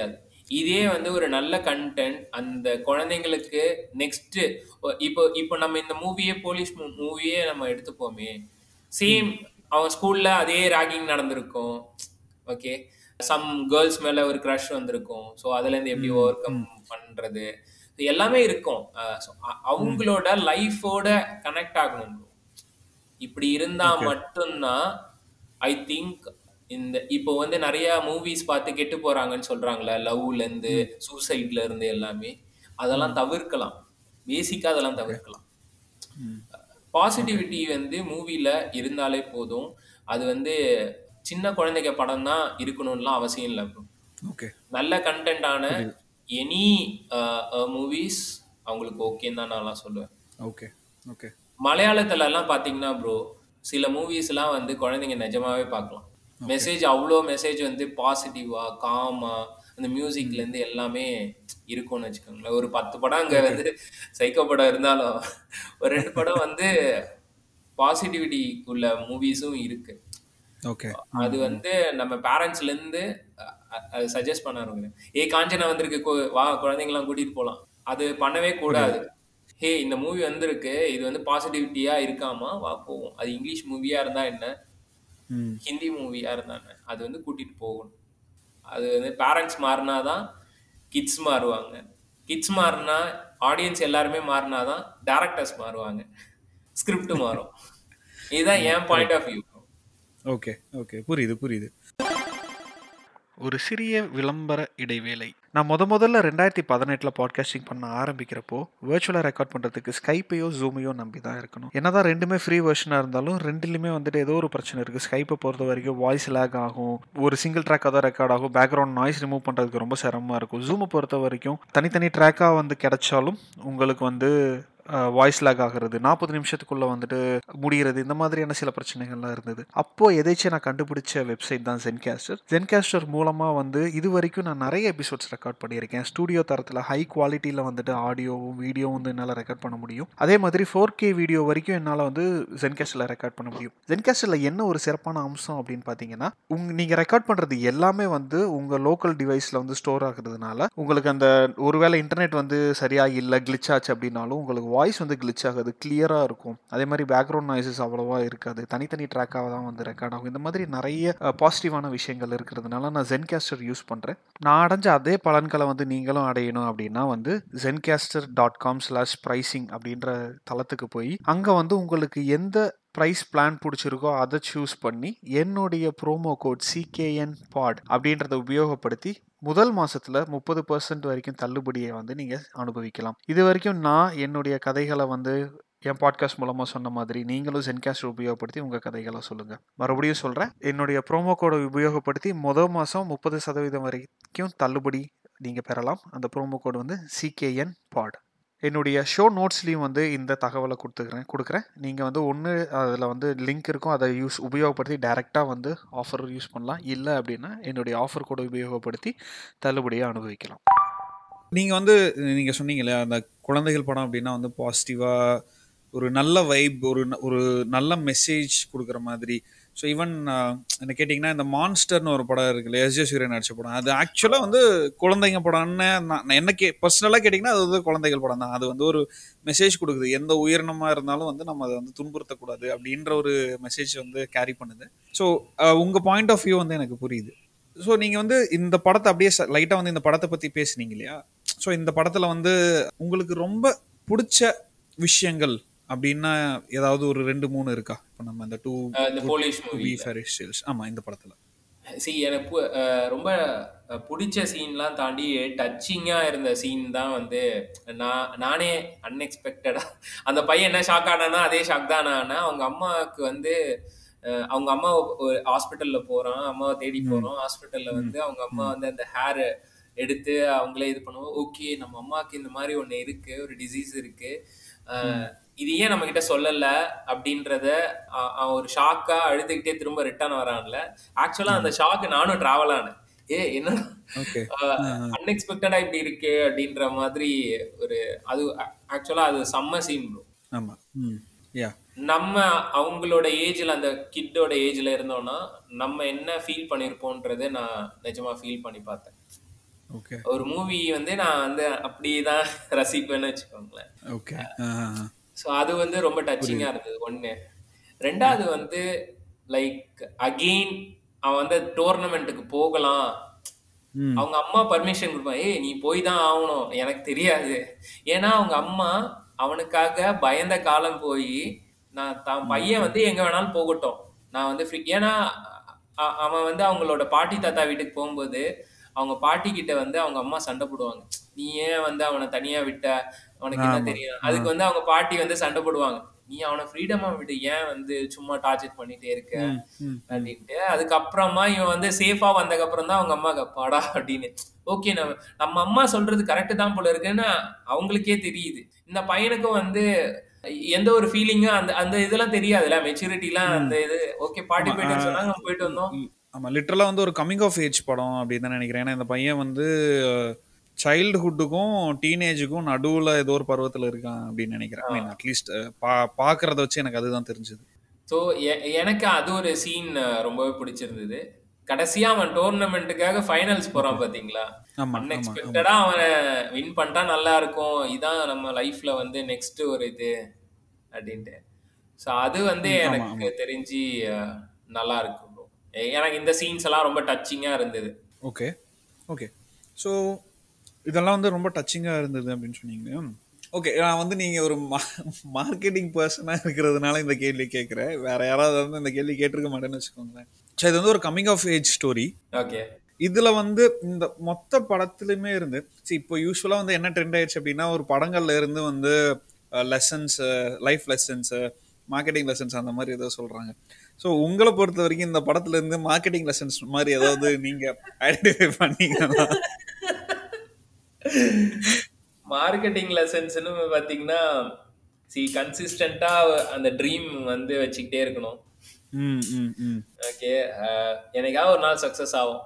இதே வந்து ஒரு நல்ல கண்டென்ட் அந்த குழந்தைங்களுக்கு நெக்ஸ்ட் இப்போ இப்போ நம்ம இந்த மூவியே போலீஸ் மூவியே நம்ம எடுத்துப்போமே, சேம் அவன் ஸ்கூல்ல அதே ராகிங் நடந்திருக்கும். ஓகே, சம் கேர்ள்ஸ் மேல ஒரு க்ரஷ் வந்திருக்கும். ஸோ அதுலேருந்து எப்படி ஓவர் கம் பண்றது, இது எல்லாமே இருக்கும். So, அவங்களோட லைஃபோட கனெக்ட் ஆகணும் bro. இப்படி இருந்தா ஓகே. மட்டும்தான் ஐ திங்க் இந்த இப்போ வந்து நிறைய மூவிஸ் பார்த்து கெட்டு போறாங்கன்னு சொல்றாங்களே, லவ்ல இருந்து சூசைட்ல இருந்து எல்லாமே, அதெல்லாம் தவிர்க்கலாம். பேசிக்கா அதெல்லாம் ஓகே. தவிர்க்கலாம். ஓகே. பாசிட்டிவிட்டி வந்து மூவில இருந்தாலே போதும். அது வந்து சின்ன குழந்தைங்க படம் தான் இருக்கணும்லாம் அவசியம் இல்லை bro. ஓகே. நல்ல கண்டென்ட்டான புரியுது. எனி மூவிஸ் அவங்களுக்கு ஓகேன்னு தான் நான்லாம் சொல்லுவேன். ஓகே. ஓகே. மலையாளத்துல எல்லாம் பாத்தீங்கன்னா ப்ரோ, சில மூவிஸ் எல்லாம் வந்து குழந்தைங்க நிஜமாவே பார்க்கலாம். மெசேஜ் அவ்வளோ மெசேஜ் வந்து பாசிட்டிவா காமா அந்த மியூசிக்ல இருந்து எல்லாமே இருக்கும்னு வச்சுக்கோங்களேன். ஒரு 10 படம் அங்க வந்து சைக்கோ படம் இருந்தாலும் ஒரு 2 படம் வந்து பாசிட்டிவிட்டி உள்ள மூவிஸும் இருக்கு. ஓகே. அது வந்து நம்ம பேரண்ட்ஸ்ல இருந்து அது சஜஸ்ட் பண்ணாருங்க. காஞ்சனா வந்திருக்கு, வா குழந்தைங்கலாம் கூட்டிட்டு போலாம். அது பண்ணவே கூடாது. ஹே இந்த மூவி வந்திருக்கு, இது வந்து பாசிட்டிவிட்டியா இருக்காமா, வா போவோம். அது இங்கிலீஷ் மூவியா இருந்தா என்ன, ஹிந்தி மூவியா இருந்தா என்ன, அது வந்து கூட்டிட்டு போகணும். அது வந்து பேரண்ட்ஸ் மாறினாதான் கிட்ஸ் மாறுவாங்க. கிட்ஸ் மாறினா ஆடியன்ஸ் எல்லாருமே மாறினாதான் டேரக்டர்ஸ் மாறுவாங்க, ஸ்கிரிப்ட் மாறும். இதுதான் என் point of view. Okay. Okay. புரியுது, புரியுது. ஒரு சிறிய விளம்பர இடைவேளை. நான் முதல்ல 2018 பாட்காஸ்டிங் பண்ண ஆரம்பிக்கிறப்போ விர்ச்சுவலாக ரெக்கார்ட் பண்ணுறதுக்கு ஸ்கைப்பையோ ஜூமையோ நம்பி தான் இருக்கணும். என்னதான் ரெண்டுமே ஃப்ரீ வெர்ஷனாக இருந்தாலும் ரெண்டுலையுமே வந்துட்டு ஏதோ ஒரு பிரச்சனை இருக்குது. ஸ்கைப்பை பொறுத்த வரைக்கும் வாய்ஸ் லேக் ஆகும், ஒரு சிங்கிள் ட்ராக்காக தான் ரெக்கார்ட் ஆகும், பேக்ரவுண்ட் நாய்ஸ் ரிமூவ் பண்ணுறதுக்கு ரொம்ப சிரமமாக இருக்கும். ஜூமை பொறுத்த வரைக்கும் தனித்தனி ட்ராக்காக வந்து கிடைச்சாலும் உங்களுக்கு வந்து வாய்ஸ் லேக் ஆகிறது, 40 நிமிஷத்துக்குள்ளே வந்துட்டு முடிகிறது, இந்த மாதிரியான சில பிரச்சனைகள்லாம் இருந்தது. அப்போது எதாச்சும் நான் கண்டுபிடிச்ச வெப்சைட் தான் ஜென்காஸ்டர். ஜென்காஸ்டர் மூலமாக வந்து இது வரைக்கும் நான் நிறைய எபிசோட்ஸ் ரெக்கார்ட் பண்ணியிருக்கேன். ஸ்டூடியோ தரத்தில் ஹை குவாலிட்டியில் வந்துட்டு ஆடியோவும் வீடியோவும் வந்து என்னால் ரெக்கார்ட் பண்ண முடியும். அதே மாதிரி 4K வீடியோ வரைக்கும் என்னால் வந்து ஜென்காஸ்டரில் ரெக்கார்ட் பண்ண முடியும். ஜென்காஸ்டரில் என்ன ஒரு சிறப்பான அம்சம் அப்படின்னு பார்த்தீங்கன்னா, நீங்கள் ரெக்கார்ட் பண்ணுறது எல்லாமே வந்து உங்கள் லோக்கல் டிவைஸில் வந்து ஸ்டோர் ஆகுறதுனால உங்களுக்கு அந்த ஒருவேளை இன்டர்நெட் வந்து சரியாக இல்லை, கிளிச் ஆச்சு அப்படின்னாலும் உங்களுக்கு வாய்ஸ் வந்து கிளிச் ஆகாது, கிளியராக இருக்கும். அதே மாதிரி பேக்ரவுண்ட் நாய்ஸஸ் அவ்வளோவா இருக்காது, தனித்தனி ட்ராக்காக தான் வந்து ரெக்கார்ட் ஆகும். இந்த மாதிரி நிறைய பாசிட்டிவான விஷயங்கள் இருக்கிறதுனால நான் ஜென்காஸ்டர் யூஸ் பண்ணுறேன். நான் அடைஞ்ச அதே பலன்களை வந்து நீங்களும் அடையணும் அப்படின்னா வந்து zencaster.com/pricing அப்படின்ற தளத்துக்கு போய் அங்கே வந்து உங்களுக்கு எந்த ப்ரைஸ் பிளான் பிடிச்சிருக்கோ அதை சூஸ் பண்ணி என்னுடைய ப்ரோமோ கோட் CKN POD அப்படின்றத உபயோகப்படுத்தி முதல் மாசத்துல 30% வரைக்கும் தள்ளுபடியை வந்து நீங்க அனுபவிக்கலாம். இது வரைக்கும் நான் என்னுடைய கதைகளை வந்து என் பாட்காஸ்ட் மூலமா சொன்ன மாதிரி நீங்களும் ஜென்காஸ்டர் உபயோகப்படுத்தி உங்க கதைகளை சொல்லுங்க. மறுபடியும் சொல்றேன், என்னுடைய ப்ரோமோ கோடை உபயோகப்படுத்தி முதல் மாசம் 30% வரைக்கும் தள்ளுபடி நீங்க பெறலாம். அந்த ப்ரோமோ கோடு வந்து CKN POD. என்னுடைய ஷோ நோட்ஸ்லையும் வந்து இந்த தகவலை கொடுக்குறேன். நீங்கள் வந்து ஒன்று அதில் வந்து லிங்க் இருக்கும், அதை உபயோகப்படுத்தி டைரெக்டாக வந்து ஆஃபர் யூஸ் பண்ணலாம். இல்லை அப்படின்னா என்னுடைய ஆஃபர் கூட உபயோகப்படுத்தி தள்ளுபடியை அனுபவிக்கலாம். நீங்கள் வந்து நீங்கள் சொன்னீங்க இல்லையா, அந்த குழந்தைகள் படம் அப்படின்னா வந்து பாசிட்டிவாக ஒரு நல்ல வைப், ஒரு நல்ல மெசேஜ் கொடுக்குற மாதிரி. ஸோ ஈவன் என்ன கேட்டிங்கன்னா, இந்த மான்ஸ்டர்னு ஒரு படம் இருக்குல்ல, எஸ்.ஜே. சூர்யா நடிச்ச படம், அது ஆக்சுவலாக வந்து குழந்தைங்க படம்னு நான் என்ன பர்சனலாக கேட்டிங்கன்னா அது வந்து குழந்தைகள் படம் தான். அது வந்து ஒரு மெசேஜ் கொடுக்குது, எந்த உயிரினமாக இருந்தாலும் வந்து நம்ம அதை வந்து துன்புறுத்தக்கூடாது அப்படின்ற ஒரு மெசேஜ் வந்து கேரி பண்ணுது. ஸோ உங்கள் பாயிண்ட் ஆஃப் வியூ வந்து எனக்கு புரியுது. ஸோ நீங்கள் வந்து இந்த படத்தை அப்படியே லைட்டாக வந்து இந்த படத்தை பற்றி பேசுனீங்க இல்லையா? ஸோ இந்த படத்தில் வந்து உங்களுக்கு ரொம்ப பிடிச்ச விஷயங்கள் அப்படின்னா ஏதாவது ஒரு 2-3 இருக்கா? இப்போ நம்ம இந்த போலீஸ் மூவி ஆமா, இந்த படத்துல எனக்கு ரொம்ப பிடிச்ச சீன்லாம் தாண்டி டச்சிங்காக இருந்த சீன் தான் வந்து நானே அன்எக்ஸ்பெக்டடாக அந்த பையன் என்ன ஷாக் ஆனானா அதே ஷாக் தான் ஆனா. அவங்க அம்மாவுக்கு வந்து அவங்க அம்மா ஒரு ஹாஸ்பிட்டலில் போகிறான், அம்மாவை தேடி போகிறோம். ஹாஸ்பிட்டலில் வந்து அவங்க அம்மா வந்து அந்த ஹேர் எடுத்து அவங்களே இது பண்ணுவோம். ஓகே, நம்ம அம்மாவுக்கு இந்த மாதிரி ஒன்று இருக்குது, ஒரு டிசீஸ் இருக்குது, இது ஏன் நம்ம கிட்ட சொல்லல அப்படின்றத ஒரு ஷாக்கா அழுதுகிட்டே திரும்ப ரிட்டர்ன் வரான்ல. ஆக்சுவலா அந்த ஷாக்கு நானும் டிராவல் ஆனேன். என்ன அன்எக்ஸ்பெக்டடா இப்படி இருக்கு அப்படின்ற மாதிரி ஒரு அது ஆக்சுவலா அது செம்ம சீன் ப்ரோ. ஆமா. நம்ம அவங்களோட ஏஜ்ல அந்த கிட்டோட ஏஜ்ல இருந்தோம்னா நம்ம என்ன ஃபீல் பண்ணிருப்போம்ன்றதை நான் நிஜமா ஃபீல் பண்ணி பார்த்தேன். ஓகே. ஒரு மூவி வந்து நான் வந்து அப்படிதான் ரசிப்பேன்னு வச்சுக்கோங்களேன். ஓகே. ஸோ அது வந்து ரொம்ப டச்சிங்கா புரியுது. இருந்தது ஒண்ணு. ஓகே. 2வது வந்து லைக் அகெயின் அவன் வந்து டோர்னமெண்ட்டுக்கு போகலாம். ம். அவங்க அம்மா பர்மிஷன் குடுப்பாங்க. "ஏய் நீ போய் தான் ஆவணும். எனக்கு தெரியாது." ஏன்னா அவங்க அம்மா அவனுக்காக பயந்த காலம் போயி, நான் தான் ம். பையன் ம். வந்து எங்க வேணாலும் போகட்டும். நான் வந்து ஃப்ரீ ஏன்னா அவன் வந்து அவங்களோட பாட்டி தாத்தா வீட்டுக்கு போகும்போது, அவங்க பாட்டி கிட்ட வந்து அவங்க அம்மா சண்டை போடுவாங்க. "நீ ஏன் வந்து அவன தனியா விட்ட? உனக்கு என்ன ஆமா. தெரியும்?" அதுக்கு வந்து அவங்க பாட்டி வந்து சண்டை போடுவாங்க. "நீ அவன ஃப்ரீடமா விடு. ஏன் வந்து சும்மா டார்ச்சர் பண்ணிட்டே இருக்க?" ம். ம். ம். அப்படின்ட்டு. அதுக்கப்புறமா இவன் வந்து சேஃபா வந்ததுக்கப்புறம் தான் அவங்க அம்மாக்கு அப்பாடா அப்படின்னு. ஓகே நம்ம நம்ம அம்மா சொல்றது கரெக்ட் தான் போல இருக்குன்னு அவங்களுக்கே தெரியுது. இந்த பையனுக்கும் வந்து எந்த ஒரு ஃபீலிங்கும் அந்த அந்த இதெல்லாம் தெரியாதுல்ல. மெச்சூரிட்டிலாம் அந்த ம். இது ஓகே பாட்டி ஆமா. போயிட்டுன்னு சொன்னாங்க. நம்ம போயிட்டு வந்தோம். ஆமா. லிட்டரலா வந்து ஒரு கமிங் ஆஃப் ஏஜ் படம் அப்படின்னு தான் நினைக்கிறேன். ஏன்னா இந்த பையன் வந்து சைல்டுஹுட்டுக்கும் டீனேஜுக்கும் நடுவுல ஏதோ ஒரு பருவத்துல இருக்கான் அப்படின்னு நினைக்கிறேன். ஐ மீன் அட்லீஸ்ட் பாக்குறத வச்சு எனக்கு அதுதான் தெரிஞ்சது. ஸோ எனக்கு அது ஒரு சீன் ரொம்பவே பிடிச்சிருந்தது. கடைசியா அவன் டோர்னமெண்ட்டுக்காக ஃபைனல்ஸ் போறான் பாத்தீங்களா? ஆமா, ஆமா, ஆமா. அன்எக்ஸ்பெக்டடா அவன வின் பண்ணிட்டா நல்லா இருக்கும். இதான் நம்ம லைஃப்ல வந்து நெக்ஸ்ட் ஒரு இது அப்படின்ட்டு. ஸோ அது வந்து ஆமா, எனக்கு ஆமா. தெரிஞ்சு நல்லா இருக்கு ப்ரோ. எனக்கு இந்த சீன்ஸ் எல்லாம் ரொம்ப டச்சிங்கா இருந்தது. ஓகே. ஓகே. ஸோ இதெல்லாம் வந்து ரொம்ப டச்சிங்கா இருந்தது அப்படின்னு சொன்னீங்க. ஓகே. நான் வந்து நீங்க ஒரு மார்க்கெட்டிங் பர்சனா இருக்கிறதுனால இந்த கேள்வி கேட்கிறேன். வேற யாராவது வந்து இந்த கேள்வி கேட்டிருக்க மாட்டேன்னு வச்சுக்கோங்களேன். ஸோ இது வந்து ஒரு coming of age story. Okay. இதுல வந்து இந்த மொத்த படத்துலயுமே இருந்து இப்போ யூஸ்வலா வந்து என்ன ட்ரெண்ட் ஆயிடுச்சு அப்படின்னா ஒரு படங்கள்ல இருந்து வந்து lessons, life lessons, marketing lessons அந்த மாதிரி ஏதோ சொல்றாங்க. ஸோ உங்களை பொறுத்த வரைக்கும் இந்த படத்துல இருந்து மார்க்கெட்டிங் லெசன்ஸ் மாதிரி ஏதாவது நீங்க ஐடென்டிஃபை பண்ணீங்கன்னா? மார்க்கெட்டிங் லெசன்ஸ்னு பாத்தீங்கன்னா கன்சிஸ்டண்டா அந்த ட்ரீம் வந்து வச்சுக்கிட்டே இருக்கணும். ம், ம், ம், ஓகே. என்னைக்காவது ஒரு நாள் சக்சஸ் ஆகும்.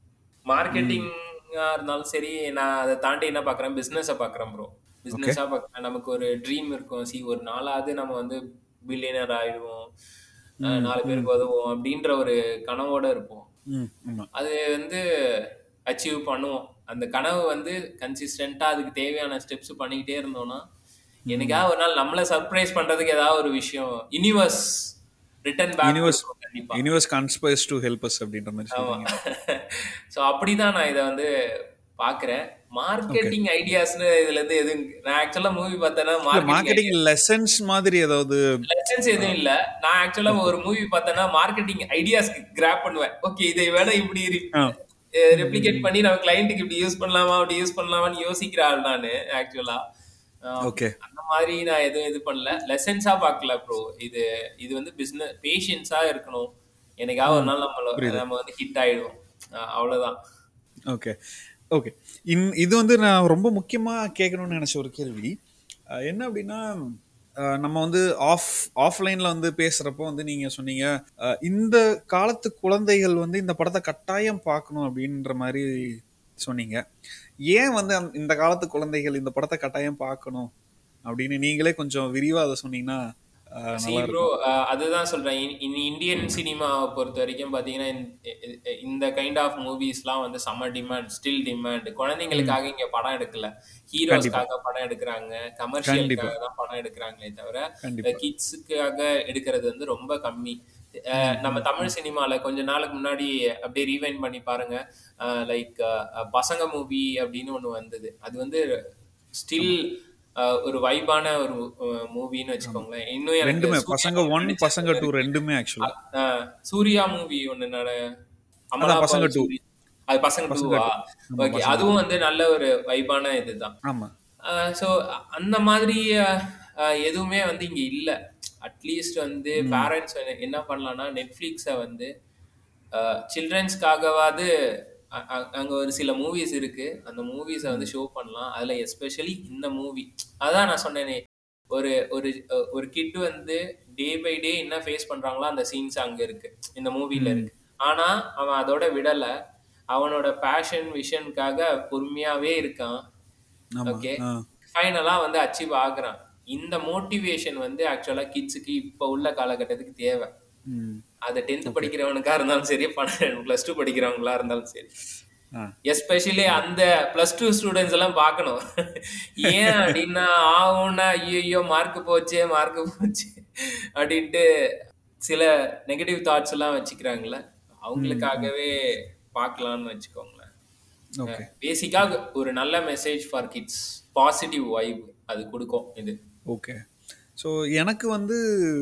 ம். மார்க்கெட்டிங்கா இருந்தாலும் சரி, நான் அதை தாண்டி என்ன பார்க்குறேன், பிஸ்னஸை பார்க்குறேன் ப்ரோ. ஓகே. பிஸ்னஸாக பார்க்குறேன். நமக்கு ஒரு ட்ரீம் இருக்கும். ஒரு நாளாவது நம்ம வந்து பில்லியனர் ஆயிடுவோம். ம், 4 ம், பேருக்கு உதவுவோம் அப்படின்ற ஒரு கனவோட இருப்போம். ம். ஆமா. அது வந்து அச்சீவ் பண்ணுவோம். அந்த கனவு வந்து கன்சிஸ்டண்டா அதுக்கு தேவையான ஸ்டெப்ஸ் பண்ணிக்கிட்டே இருந்தோம்னா, ம். என்னைக்காவது ஒரு நாள் நம்மள சர்ப்ரைஸ் பண்றதுக்கு ஏதாவது ஒரு விஷயம் யூனிவர்ஸ் ரிட்டர்ன் பேக் யூனிவர்ஸ் கொடுக்கும் கண்டிப்பா. Universe conspires to help us அப்படின்ற மாதிரி ஆமா. சொல்றீங்க. ஸோ அப்படிதான் நான் இதை வந்து பார்க்குறேன். ஓகே. மார்க்கெட்டிங் ஐடியாஸ்னு இதுல இருந்து எதுவும் நான் ஆக்சுவலா மூவி பார்த்தேன்னா இல்ல மார்க்கெட்டிங் மார்க்கெட்டிங் ஐடியாஸ் லெசன்ஸ் மாதிரி ஏதாவது? லெசன்ஸ் எதுவும் இல்ல. நான் ஆக்சுவலா ஓகே. ஒரு மூவி பார்த்தேன்னா மார்க்கெட்டிங் ஐடியாஸ்க்கு கிராப் பண்ணுவேன். ஓகே இதை வேணா இப்படி ஆ. ம், ம், ரெப்ளிகேட் ம். பண்ணி நம்ம கிளையண்ட்டுக்கு இப்படி யூஸ் பண்ணலாமா அப்படி யூஸ் பண்ணலாமான்னு யோசிக்கிற ஆள் நானு ஆக்சுவலா. ஓகே. அந்த மாதிரி நான் எதுவும் இது பண்ணல. லெசன்ஸா பார்க்கல ப்ரோ. இது இது வந்து பிசினஸ் பேஷன்ஸா இருக்கணும். என்னைக்காவது ஒரு ம். நாள் புரியுது. நம்ம வந்து ஹிட் ஆயிடுவோம். அவ்வளவுதான். ஓகே. ஓகே. இது வந்து நான் ரொம்ப முக்கியமா கேட்கணும்னு நினைச்ச ஒரு கேள்வி. என்ன அப்படின்னா, நம்ம வந்து ஆஃப்லைன்ல வந்து பேசுறப்போ வந்து நீங்க சொன்னீங்க, இந்த காலத்து குழந்தைகள் வந்து இந்த படத்த கட்டாயம் பார்க்கணும் அப்படின்ற மாரி சொன்னீங்க. ஏன் வந்து இந்த காலத்து குழந்தைகள் இந்த படத்த கட்டாயம் பார்க்கணும் அப்படின்னு நீங்களே கொஞ்சம் விரிவா அத சொன்னீங்கன்னா நல்லா ப்ரோ இருக்கும். அதுதான் சொல்றேன். இந்தியன் சினிமாவை பொறுத்த வரைக்கும் பார்த்தீங்கன்னா, இந்த கைண்ட் ஆஃப் மூவிஸ்லாம் வந்து செம்ம டிமாண்ட், ஸ்டில் டிமாண்ட். ம். குழந்தைங்களுக்காக இங்க படம் எடுக்கல. கண்டிப்பா. ஹீரோஸ்க்காக படம் எடுக்குறாங்க. கண்டிப்பா. கமர்ஷியலுக்காக தான் படம் எடுக்குறாங்களே தவிர, கண்டிப்பா. கிட்ஸுக்காக எடுக்கிறது வந்து ரொம்ப கம்மி. ம். நம்ம ம். ம். தமிழ் சினிமால கொஞ்ச நாளுக்கு முன்னாடி அப்படியே ரீவைண்ட் பண்ணி பாருங்க. லைக் பசங்க மூவி அப்படின்னு ஒண்ணு வந்தது. அது வந்து ஸ்டில் ஆமா. ஒரு வைபான ஒரு மூவின்னு ஆமா. வச்சுக்கோங்களேன். இன்னும் எனக்கு 2மே சூர்யா பசங்க மூவி 1, நடிச்சது பசங்க போல 2 இருக்கு. 2மே அ ஆக்சுவலா. அ சூர்யா மூவி ஒண்ணு அதான் பசங்க அமலாபால் 2. சூரி அது பசங்க பசங்க 2வா? 2. ஆமா ஓகே. பசங்க 2. அதுவும் வந்து நல்ல ஒரு வைபான இதுதான். ஆமா. ஸோ அந்த மாதிரி எதுவுமே வந்து இங்க இல்ல. அட்லீஸ்ட் வந்து ம். பேரண்ட்ஸ் என்ன பண்ணலாம்னா, Netflixஅ வந்து சில்ட்ரன்ஸ்க்காகவாது அங்க ஒரு சில மூவிஸ் இருக்கு. அந்த மூவிஸ வந்து ம். ஷோ பண்ணலாம். அதுல எஸ்பெஷலி இந்த மூவி. அதான் நான் சொன்னேனே. ஒரு ஒரு ஒரு கிட் வந்து டே பை டே என்ன ஃபேஸ் பண்றாங்களோ அந்த சீன்ஸ் அங்க இருக்கு. இந்த மூவில ம். இருக்கு. ஆனா அவன் அதோட விடல. அவனோட பேஷன், விஷனுக்காக பொறுமையாவே இருக்கான். ஆமா. ஓகே. ஆ. ஃபைனலா வந்து அச்சீவ் ஆகுறான். இந்த மோட்டிவேஷன் வந்து ஆக்சுவலா கிட்ஸுக்கு இப்ப உள்ள காலகட்டத்துக்கு தேவை. ம். அது 10th ஓகே. படிக்கிறவனுக்கா இருந்தாலும் சரி, +2 படிக்கிறவங்களா இருந்தாலும் சரி. ஆ. எஸ்பெஷலி அந்த +2 ஸ்டூடெண்ட்ஸ் எல்லாம் பார்க்கணும். ஏன் அப்படின்னா ஆகும்னா ஐயோ மார்க் போச்சே மார்க் போச்சு அப்படின்ட்டு சில நெகட்டிவ் தாட்ஸ் எல்லாம் வச்சுக்கிறாங்கல்ல, அவங்களுக்காகவே பார்க்கலாம்னு வச்சுக்கோங்களேன். ஓகே. பேசிக்காக ஒரு நல்ல message for kids, positive vibe அது கொடுக்கும் இது. ஓகே. ஸோ எனக்கு வந்து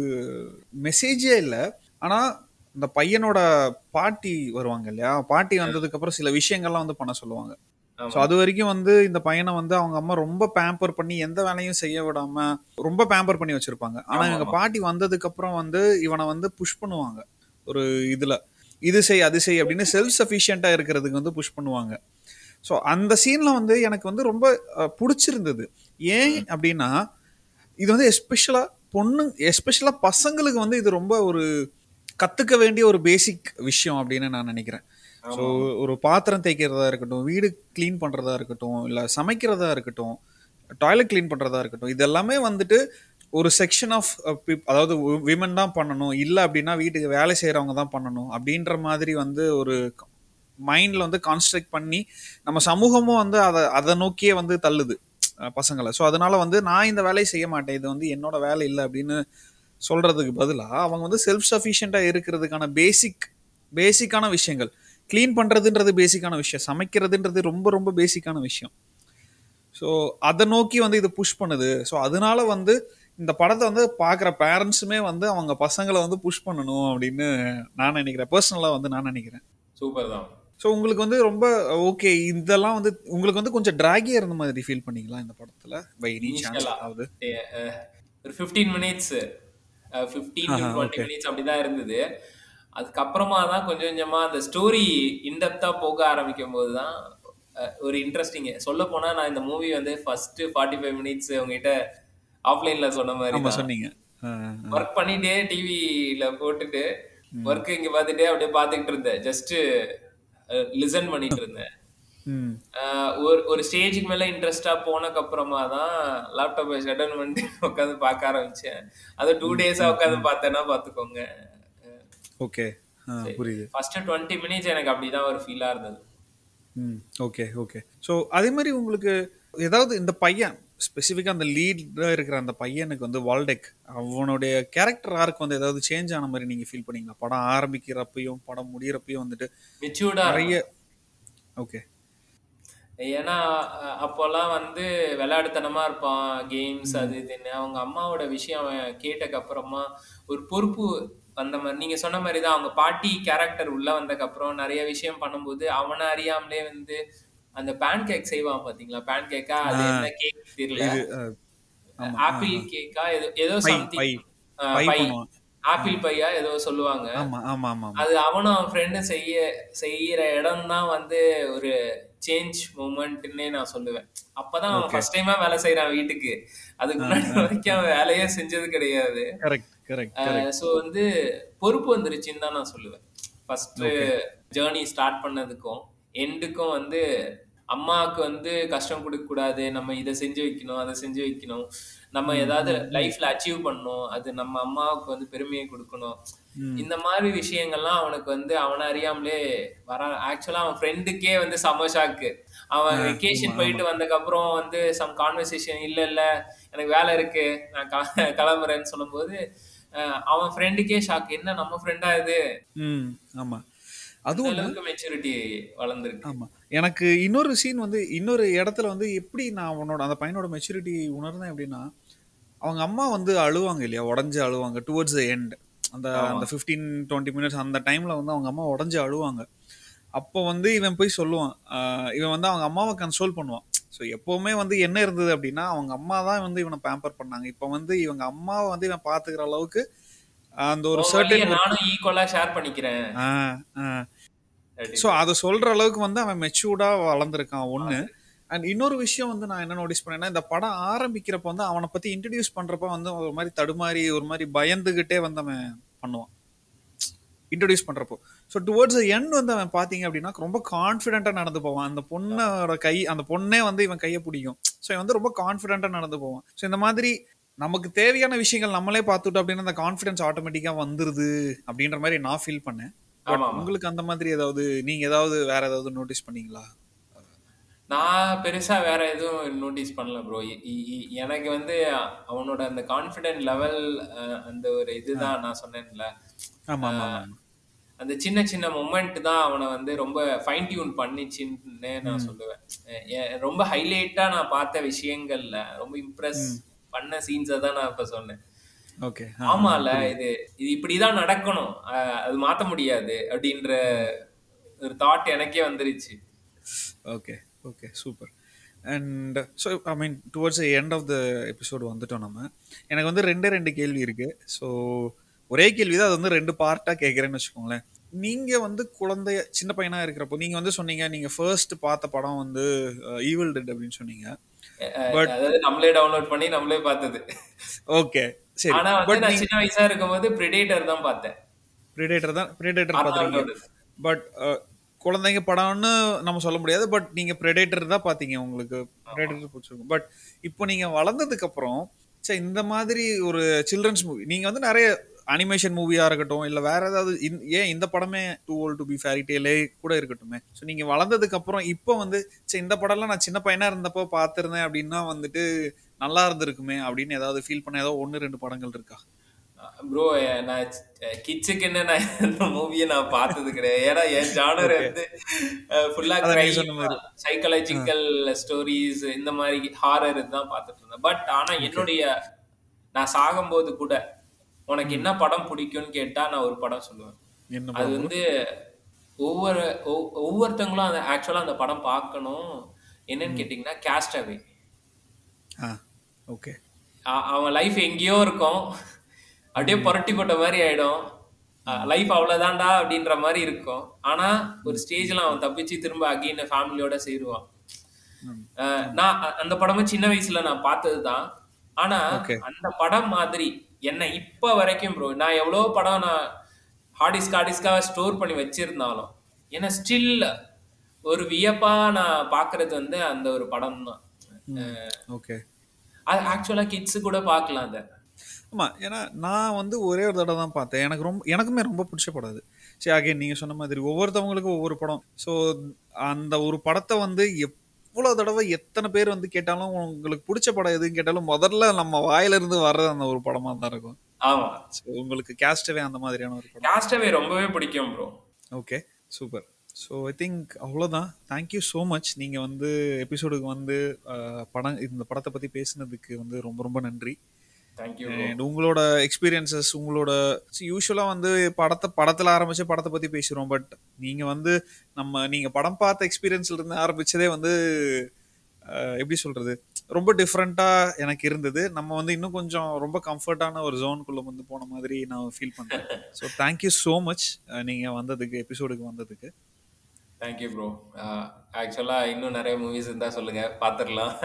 மெசேஜே இல்லை. ஆனால் இந்த பையனோட பாட்டி வருவாங்க இல்லையா, பாட்டி வந்ததுக்கப்புறம் சில விஷயங்கள்லாம் வந்து பண்ண சொல்லுவாங்க. ஸோ அது வரைக்கும் வந்து இந்த பையனை வந்து அவங்க அம்மா ரொம்ப பேம்பர் பண்ணி எந்த வேலையும் செய்ய விடாம ரொம்ப பேம்பர் பண்ணி வச்சிருப்பாங்க. ஆனால் எங்க பாட்டி வந்ததுக்கப்புறம் வந்து இவனை வந்து புஷ் பண்ணுவாங்க. ஒரு இதில் இது செய் அது செய் அப்படின்னு செல்ஃப் சஃபிஷியண்ட்டாக இருக்கிறதுக்கு வந்து புஷ் பண்ணுவாங்க. ஸோ அந்த சீனில் வந்து எனக்கு வந்து ரொம்ப பிடிச்சிருந்தது. ஏன் அப்படின்னா இது வந்து எஸ்பெஷலாக பசங்களுக்கு வந்து இது ரொம்ப ஒரு கற்றுக்க வேண்டிய ஒரு பேசிக் விஷயம் அப்படின்னு நான் நினைக்கிறேன். ஸோ ஒரு பாத்திரம் தேய்க்கிறதா இருக்கட்டும், வீடு க்ளீன் பண்ணுறதா இருக்கட்டும், இல்லை சமைக்கிறதா இருக்கட்டும், டாய்லெட் க்ளீன் பண்ணுறதா இருக்கட்டும், இது எல்லாமே வந்துட்டு ஒரு செக்ஷன் ஆஃப் அதாவது விமன் தான் பண்ணணும், இல்லை அப்படின்னா வீட்டுக்கு வேலை செய்கிறவங்க தான் பண்ணணும் அப்படின்ற மாதிரி வந்து ஒரு மைண்டில் வந்து கான்ஸ்ட்ரக்ட் பண்ணி நம்ம சமூகமும் வந்து அதை நோக்கியே வந்து தள்ளுது பசங்களை. ஸோ அதனால வந்து நான் இந்த வேலையை செய்ய மாட்டேன், இது வந்து என்னோட வேலை இல்லை அப்படின்னு சொல்றதுக்கு பதிலாக அவங்க வந்து செல்ஃப் சஃபிஷியண்டாக இருக்கிறதுக்கான பேசிக்கான விஷயங்கள், க்ளீன் பண்ணுறதுன்றது பேசிக்கான விஷயம், சமைக்கிறதுன்றது ரொம்ப ரொம்ப பேசிக்கான விஷயம். ஸோ அதை நோக்கி வந்து இது புஷ் பண்ணுது. ஸோ அதனால வந்து இந்த படத்தை வந்து பார்க்குற பேரண்ட்ஸுமே வந்து அவங்க பசங்களை வந்து புஷ் பண்ணணும் அப்படின்னு நான் நினைக்கிறேன். பர்சனலாக வந்து நான் நினைக்கிறேன். சூப்பர் தான். ஸோ உங்களுக்கு வந்து ரொம்ப ஓகே, இதெல்லாம் வந்து உங்களுக்கு வந்து கொஞ்சம் டிராகியாக இருந்த மாதிரி ஃபீல் பண்ணீங்களா இந்த படத்தில்? பை எனி சான்ஸ் ஆகுது ஒரு 15 மினிட்ஸ் 15 to 20 மினிட்ஸ் அப்படிதான் இருந்தது. அதுக்கப்புறமா தான் கொஞ்சம் கொஞ்சமா அந்த ஸ்டோரி இன்டெப்தா போக ஆரம்பிக்கும் போது தான் ஒரு இன்ட்ரெஸ்டிங். சொல்ல போனா நான் இந்த மூவி வந்து ஃபர்ஸ்ட் 45 மினிட்ஸ் உங்ககிட்ட ஆஃப்லைன்ல சொன்ன மாதிரி தான் சொன்னீங்க. ஒர்க் பண்ணிட்டே டிவியில போட்டுட்டு ஒர்க் இங்க பார்த்துட்டே அப்படியே பார்த்துக்கிட்டு இருந்தேன். ஜஸ்ட் லிசன் பண்ணிட்டு இருந்தேன். ஒரு ஸ்டேஜுக்கு மேல இன்ட்ரெஸ்டா போனக்கு அப்புறமா தான் லேப்டாப்பை ஷட் பண்ணிட்டு உட்காந்து பார்க்க ஆரம்பிச்சேன். அது 2 டேஸா உட்காந்து பார்த்தேன்னா பார்த்துக்கோங்க. ஓகே, புரியுது. ஃபர்ஸ்ட் 20 மினிட்ஸ் எனக்கு அப்படிதான் ஒரு ஃபீலா இருந்தது. Okay okay. ஸோ அதே மாதிரி உங்களுக்கு ஏதாவது இந்த பையன் ஸ்பெசிஃபிக்காக அந்த லீடாக இருக்கிற அந்த பையனுக்கு வந்து வால்டெக் அவனுடைய கேரக்டர் ஆர்க்கு வந்து ஏதாவது சேஞ்ச் ஆன மாதிரி நீங்கள் ஃபீல் பண்ணீங்களா? படம் ஆரம்பிக்கிறப்பையும் படம் முடிகிறப்பையும் வந்துட்டு மெச்சூர்டா நிறைய. ஓகே. ஏன்னா அப்போல்லாம் வந்து விளையாடுத்தனமா இருப்பான், கேம்ஸ் அது இதுன்னு. அவங்க அம்மாவோட விஷயம் அவன் கேட்டக்கு அப்புறமா ஒரு பொறுப்பு அந்த மாதிரி நீங்க சொன்ன மாதிரி தான். அவங்க பாட்டி கேரக்டர் உள்ள வந்தக்கு அப்புறம் நிறைய விஷயம் பண்ணும்போது அவனை அறியாமலே வந்து அந்த பேன் கேக் செய்வான் பாத்தீங்களா? பேன் கேக்கா அது என்ன கேக் தெரியல, ஆப்பிள் கேக்கா ஏதோ சம்திங், ஆப்பிள் பையா ஏதோ சொல்லுவாங்க. அது அவனும் அவன் ஃப்ரெண்டும் செய்யற இடம் தான் வந்து ஒரு சேஞ்ச் மூமெண்ட்னே நான் சொல்லுவேன். அப்பதான் அவன் ஃபர்ஸ்ட் டைமா வேலை செய்யறான் வீட்டுக்கு. அதுக்கு முன்னாடி வரைக்கும் அவன் வேலையே செஞ்சது கிடையாது. ஸோ வந்து பொறுப்பு வந்துருச்சுன்னு தான் நான் சொல்லுவேன். ஃபர்ஸ்ட் ஜேர்னி ஸ்டார்ட் பண்ணதுக்கும் எண்டுக்கும் வந்து அம்மாவுக்கு வந்து கஷ்டம் கொடுக்க கூடாது, நம்ம இதை செஞ்சு வைக்கணும் அதை செஞ்சு வைக்கணும், நம்ம ஏதாவது லைஃப்ல அச்சீவ் பண்ணணும், அது நம்ம அம்மாவுக்கு வந்து பெருமையை கொடுக்கணும். இந்த மாதிரி விஷயங்கள்லாம் அவனுக்கு வந்து அவனை அறியாமலே வர. ஆக்சுவலா அவன் ஃப்ரெண்டுக்கே வந்து செம ஷாக்கு. அவன் வெக்கேஷன் போயிட்டு வந்ததுக்கு அப்புறம் வந்து சம் கான்வர்சேஷன் இல்ல எனக்கு வேலை இருக்கு நான் கிளம்புறேன்னு சொல்லும் போது அவன் ஃப்ரெண்டுக்கே ஷாக், என்ன நம்ம ஃப்ரெண்டா இது. ஆமா, அதுவும் மெச்சூரிட்டி வளர்ந்துருக்கு. ஆமா. எனக்கு இன்னொரு சீன் வந்து இன்னொரு இடத்துல வந்து எப்படி நான் அவனோட அந்த பையனோட மெச்சூரிட்டி உணர்ந்தேன் அப்படின்னா, அவங்க அம்மா வந்து அழுவாங்க இல்லையா, உடஞ்சு அழுவாங்க டுவர்ட்ஸ் த எண்ட். அந்த 15-20 மினிட்ஸ் அந்த டைம்ல வந்து அவங்க அம்மா உடஞ்சு அழுவாங்க. அப்போ வந்து இவன் போய் சொல்லுவான், இவன் வந்து அவங்க அம்மாவை கன்சோல் பண்ணுவான். ஸோ எப்போவுமே வந்து என்ன இருந்தது அப்படின்னா அவங்க அம்மா தான் வந்து இவனை பேம்பர் பண்ணாங்க. இப்போ வந்து இவங்க அம்மாவை வந்து இவன் பார்த்துக்கிற அளவுக்கு அந்த ஒரு சர்டன் நானும் ஈக்குவலா ஷேர் பண்ணிக்கிறேன். ஸோ அதை சொல்ற அளவுக்கு வந்து அவன் மெச்சூர்டா வளர்ந்துருக்கான் ஒன்று. அண்ட் இன்னொரு விஷயம் வந்து நான் என்ன நோட்டீஸ் பண்ணேன்னா, இந்த படம் ஆரம்பிக்கிறப்ப வந்து அவனை பத்தி இன்ட்ரடியூஸ் பண்றப்ப வந்து ஒரு மாதிரி தடுமாறி ஒரு மாதிரி பயந்துகிட்டே வந்து அவன் பண்ணுவான் இன்ட்ரடியூஸ் பண்றப்போ. ஸோ டுவர்ட்ஸ் எண்ட் வந்து அவன் பார்த்தீங்க அப்படின்னா ரொம்ப கான்ஃபிடென்ட்டா நடந்து போவான். அந்த பொண்ணோட அந்த பொண்ணே வந்து இவன் கையை பிடிக்கும். ஸோ இவன் வந்து ரொம்ப கான்ஃபிடென்ட்டா நடந்து போவான். ஸோ இந்த மாதிரி நமக்கு தேவையான விஷயங்கள் நம்மளே பார்த்துட்டோம் அப்படின்னா அந்த கான்ஃபிடன்ஸ் ஆட்டோமேட்டிக்காக வந்துருது அப்படின்ற மாதிரி நான் ஃபீல் பண்ணேன். பட் ஆமா, ஆமா. உங்களுக்கு அந்த மாதிரி ஏதாவது நீங்க ஏதாவது வேற ஏதாவது நோட்டீஸ் பண்ணீங்களா? நான் பெருசா வேற எதுவும் நோட்டீஸ் பண்ணல ப்ரோ. எனக்கு வந்து அவனோட அந்த கான்ஃபிடென்ட் லெவல், அந்த ஒரு இதுதான் நான் சொன்னேன்ல. ஆமா ஆமா அஹ், ஆமா. அந்த சின்ன சின்ன மொமெண்ட் தான் அவனை வந்து ரொம்ப ஃபைன் டியூன் பண்ணிச்சுன்னு நான் ம் சொல்லுவேன். ரொம்ப ஹைலைட்டா நான் பார்த்த விஷயங்கள்ல ரொம்ப இம்ப்ரெஸ் ம். பண்ண சீன்ஸை தான் நான் இப்ப சொன்னேன். ஓகே. ஆமால, புரியுது. இது இது இப்படிதான் நடக்கணும், அது மாத்த முடியாது அப்படின்ற ம். ஒரு தாட் எனக்கே வந்துருச்சு. Okay okay super. And so I mean towards the end of the episode வந்துட்டோம் நம்ம. எனக்கு வந்து ரெண்டு கேள்வி இருக்கு. ஸோ ஒரே கேள்வி தான், அது வந்து 2 பார்ட்டாக கேட்குறேன்னு வச்சுக்கோங்களேன். நீங்கள் வந்து குழந்தைய சின்ன பையனாக இருக்கிறப்போ நீங்கள் வந்து சொன்னீங்க நீங்கள் ஃபர்ஸ்ட் பார்த்த படம் வந்து ஈவில் டெட் அப்படின்னு சொன்னீங்க. பட் அதாவது நம்மளே டவுன்லோட் பண்ணி நம்மளே பார்த்தது. ஓகே சரி. ஆனா வந்து பட் நான் நீங்க சின்ன வயசா இருக்கும்போது பிரிடேட்டர் தான் பார்த்தேன். ப்ரெடேட்டர் பார்த்துருக்கீங்க. ஆர்னால்டோட. பட் குழந்தைங்க படம்னு நம்ம சொல்ல முடியாது. பட் நீங்கள் ப்ரெடேட்டர் தான் பார்த்தீங்க, உங்களுக்கு ஆமா. ப்ரெடேட்டர் பிடிச்சிருக்கும். பட் இப்போ நீங்கள் வளர்ந்ததுக்கு அப்புறம் சரி இந்த மாதிரி ஒரு சில்ட்ரன்ஸ் மூவி நீங்கள் வந்து நிறைய அனிமேஷன் மூவியாக இருக்கட்டும் இல்லை வேற ஏதாவது ஏன் இந்த படமே too old to be fairy டேலே கூட இருக்கட்டுமே. ஸோ நீங்கள் வளர்ந்ததுக்கு அப்புறம் இப்போ வந்து சரி இந்த படம்லாம் நான் சின்ன பையனா இருந்தப்போ பார்த்துருந்தேன் அப்படின்னா வந்துட்டு நல்லா இருந்திருக்குமே அப்படின்னு ஏதாவது ஃபீல் பண்ண ஏதாவது 1-2 படங்கள் இருக்கா? ப்ரோ, நான் கிட்ஸுக்குன்னு நான் இந்த மூவியை நான் பார்த்தது கிடையாது. ஏன்னா என் ஜானர் ஓகே. வந்து ஃபுல்லா அதான் நீங்க கிரைம், சொன்ன மாதிரி. ஆ சைக்காலஜிக்கல் ஸ்டோரிஸ், இந்த மாதிரி ஹாரர் தான் பார்த்துட்டு இருந்தேன். பட் ஆனா ஓகே. நான் சாகும்போது கூட உனக்கு ம். என்ன படம் பிடிக்கும்னு கேட்டா நான் ஒரு படம் சொல்லுவேன். என்ன அது படம் ப்ரோ? வந்து ஒவ்வொருத்தங்களும் அந்த ஆக்சுவலா அந்த படம் பார்க்கணும். என்னன்னு ம். கேட்டிங்கன்னா கேஸ்டவே. ஆ ஓகே. அவன் லைஃப் எங்கேயோ இருக்கும், அப்படியே ம். புரட்டி போட்ட மாதிரி ஆயிடும். ம். லைஃப் அவ்வளவுதான்டா அப்படின்ற மாதிரி இருக்கும். ஆனா ஒரு ம். ஸ்டேஜ்ல அவன் தப்பிச்சு திரும்ப அகைன் ஃபேமிலியோட சேருவான். ம். ஆமா. நான் அந்த படமும் சின்ன வயசுல நான் பார்த்ததுதான். ஆனா ஓகே. அந்த படம் மாதிரி என்ன இப்ப வரைக்கும் ப்ரோ, நான் எவ்வளவு படம் நான் ஹார்டிஸ்காக ஸ்டோர் பண்ணி வச்சிருந்தாலும் என்ன ஸ்டில் ஒரு வியப்பா நான் பாக்குறது வந்து அந்த ஒரு படம் தான். ம். ஓகே. அது ஆக்சுவலா கிட்ஸ் கூட பார்க்கலாம் அத. ஆமா. ஏன்னா நான் வந்து ஒரே ஒரு தடவை தான் பார்த்தேன். எனக்குமே ரொம்ப பிடிச்ச படம் அது. சரி அகைன் நீங்க சொன்ன மாதிரி ஒவ்வொருத்தவங்களுக்கும் ஒவ்வொரு படம். ஸோ அந்த ஒரு படத்தை வந்து எவ்வளோ தடவை எத்தனை பேர் வந்து கேட்டாலும் உங்களுக்கு பிடிச்ச படம் எதுன்னு கேட்டாலும் முதல்ல நம்ம வாயிலிருந்து வர்றது அந்த ஒரு படமா தான் இருக்கும். ஆமா. ஸோ உங்களுக்கு கேஸ்டவே அந்த மாதிரியான ஒரு படம். கேஸ்டவே ரொம்பவே பிடிக்கும் bro. Okay super. So I think அவ்வளோதான். Thank you so much. நீங்கள் வந்து எபிசோடுக்கு வந்து இந்த படத்தை பற்றி பேசுனதுக்கு வந்து ரொம்ப ரொம்ப நன்றி. Thank you bro. அண்ட் உங்களோட எக்ஸ்பீரியன்சஸ் உங்களோட யூஸ்வலாக வந்து படத்தில் ஆரம்பிச்சு படத்தை பற்றி பேசுகிறோம். பட் நீங்கள் வந்து நீங்கள் படம் பார்த்த எக்ஸ்பீரியன்ஸ்ல இருந்து ஆரம்பிச்சதே வந்து எப்படி சொல்கிறது, ரொம்ப டிஃப்ரெண்ட்டாக எனக்கு இருந்தது. நம்ம வந்து இன்னும் கொஞ்சம் ரொம்ப கம்ஃபர்டான ஒரு ஜோனுக்குள்ளே வந்து போன மாதிரி நான் ஃபீல் பண்ணுறேன். ஸோ தேங்க்யூ ஸோ மச் நீங்கள் வந்ததுக்கு, எபிசோடுக்கு வந்ததுக்கு. Thank you bro. ஆக்சுவலா இன்னும் நிறைய மூவிஸ் இருந்தா சொல்லுங்க, பார்த்துடலாம்.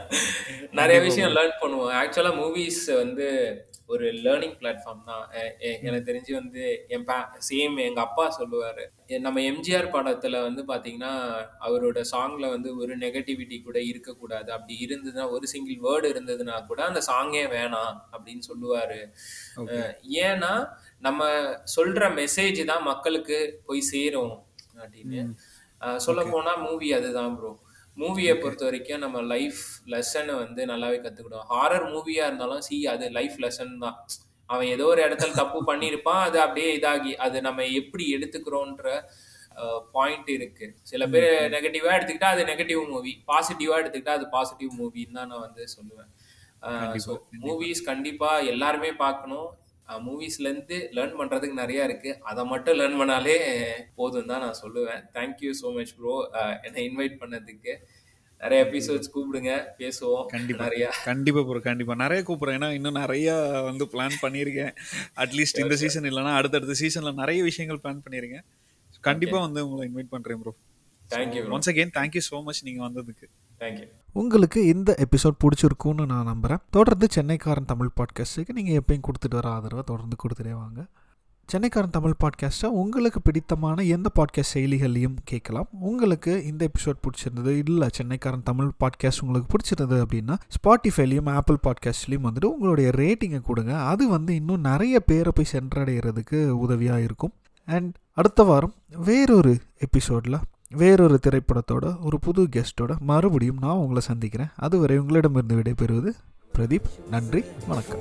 நிறைய கண்டிப்பாக விஷயம் ப்ரோ. லேர்ன் பண்ணுவோம். ஆக்சுவலா மூவிஸ் வந்து ஒரு லேர்னிங் பிளாட்ஃபார்ம் தான். ம். எனக்கு தெரிஞ்சு வந்து சேம் எங்க அப்பா சொல்லுவாரு. நம்ம எம்ஜிஆர் படத்துல வந்து பாத்தீங்கன்னா அவரோட சாங்ல வந்து ஒரு நெகட்டிவிட்டி கூட இருக்கக்கூடாது. அப்படி இருந்ததுன்னா ஒரு சிங்கிள் வேர்டு இருந்ததுன்னா கூட அந்த சாங்கே வேணாம் அப்படின்னு சொல்லுவாரு. ஓகே. ஏன்னா நம்ம சொல்ற மெசேஜ் தான் மக்களுக்கு போய் சேரும் அப்படின்னு. ம். சொல்ல ஓகே. போனா மூவி அதுதான் ப்ரோ. மூவியை ஓகே. பொறுத்த வரைக்கும் நம்ம லைஃப் லெசனை வந்து நல்லாவே கத்துக்கிடும். ஹாரர் மூவியா இருந்தாலும் அது லைஃப் லெசன் தான். அவன் ஏதோ ஒரு இடத்துல தப்பு பண்ணியிருப்பான், அது அப்படியே இதாகி அது நம்ம எப்படி எடுத்துக்கிறோன்ற பாயிண்ட் இருக்கு. சில ம். பேர் ம். நெகட்டிவா எடுத்துக்கிட்டா அது நெகட்டிவ் மூவி, பாசிட்டிவா எடுத்துக்கிட்டா அது பாசிட்டிவ் மூவின்னு தான் நான் வந்து சொல்லுவேன். ஸோ கண்டிப்பாக கண்டிப்பாக. மூவிஸ் கண்டிப்பா எல்லாருமே பார்க்கணும். மூவிஸ்ல இருந்து லேர்ன் பண்றதுக்கு நிறைய இருக்கு. அதை மட்டும் லேர்ன் பண்ணாலே போதும் தான் நான் சொல்லுவேன். தேங்க்யூ ஸோ மச் ப்ரோ, என்னை இன்வைட் பண்ணதுக்கு. நிறைய தேங்க்யூ ப்ரோ. எபிசோட்ஸ் கூப்பிடுங்க, பேசுவோம் கண்டிப்பா. நிறைய. கண்டிப்பா ப்ரோ. கண்டிப்பா. நெறைய கூப்பிடுறேன். ஏன்னா இன்னும் நெறைய வந்து பிளான் பண்ணியிருக்கேன். அட்லீஸ்ட் இந்த சீசன் இல்லன்னா அடுத்தடுத்த சீசன்ல நெறைய விஷயங்கள் பிளான் பண்ணியிருக்கேன். ஓகே. கண்டிப்பா வந்து உங்களை இன்வைட் பண்றேன் bro. So thank you bro. Once again thank you so much நீங்க வந்ததுக்கு. தேங்க்யூ. உங்களுக்கு இந்த எபிசோட் பிடிச்சிருக்கும்னு நான் நம்புகிறேன். தொடர்ந்து சென்னைக்காரன் தமிழ் பாட்காஸ்ட்டுக்கு நீங்கள் எப்பயும் கொடுத்துட்டு வர ஆதரவை தொடர்ந்து கொடுத்துட்டே வாங்க. சென்னைக்காரன் தமிழ் பாட்காஸ்ட்டை உங்களுக்கு பிடித்தமான எந்த பாட்காஸ்ட் செயலிகள்லையும் கேட்கலாம். உங்களுக்கு இந்த எபிசோட் பிடிச்சிருந்தது இல்லை சென்னைக்காரன் தமிழ் பாட்காஸ்ட் உங்களுக்கு பிடிச்சிருந்தது அப்படின்னா ஸ்பாட்டிஃபைலையும் ஆப்பிள் பாட்காஸ்ட்லேயும் வந்துட்டு உங்களுடைய ரேட்டிங்கை கொடுங்க. அது வந்து இன்னும் நிறைய பேரை போய் சென்றடைகிறதுக்கு உதவியாக இருக்கும். அண்ட் அடுத்த வாரம் வேறொரு எபிசோடில் வேறொரு திரைப்படத்தோட ஒரு புது கெஸ்ட்டோட மறுபடியும் நான் உங்களை சந்திக்கிறேன். அதுவரை உங்களிடமிருந்து விடைபெறுவது பிரதீப். நன்றி, வணக்கம்.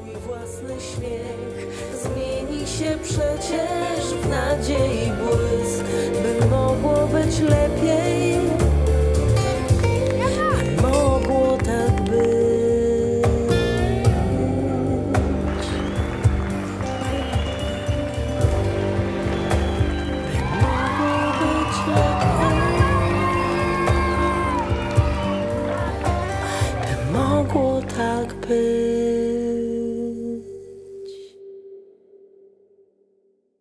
Przecież w nadziei błysk, by mogło być lepiej, by mogło tak być, by mogło tak być.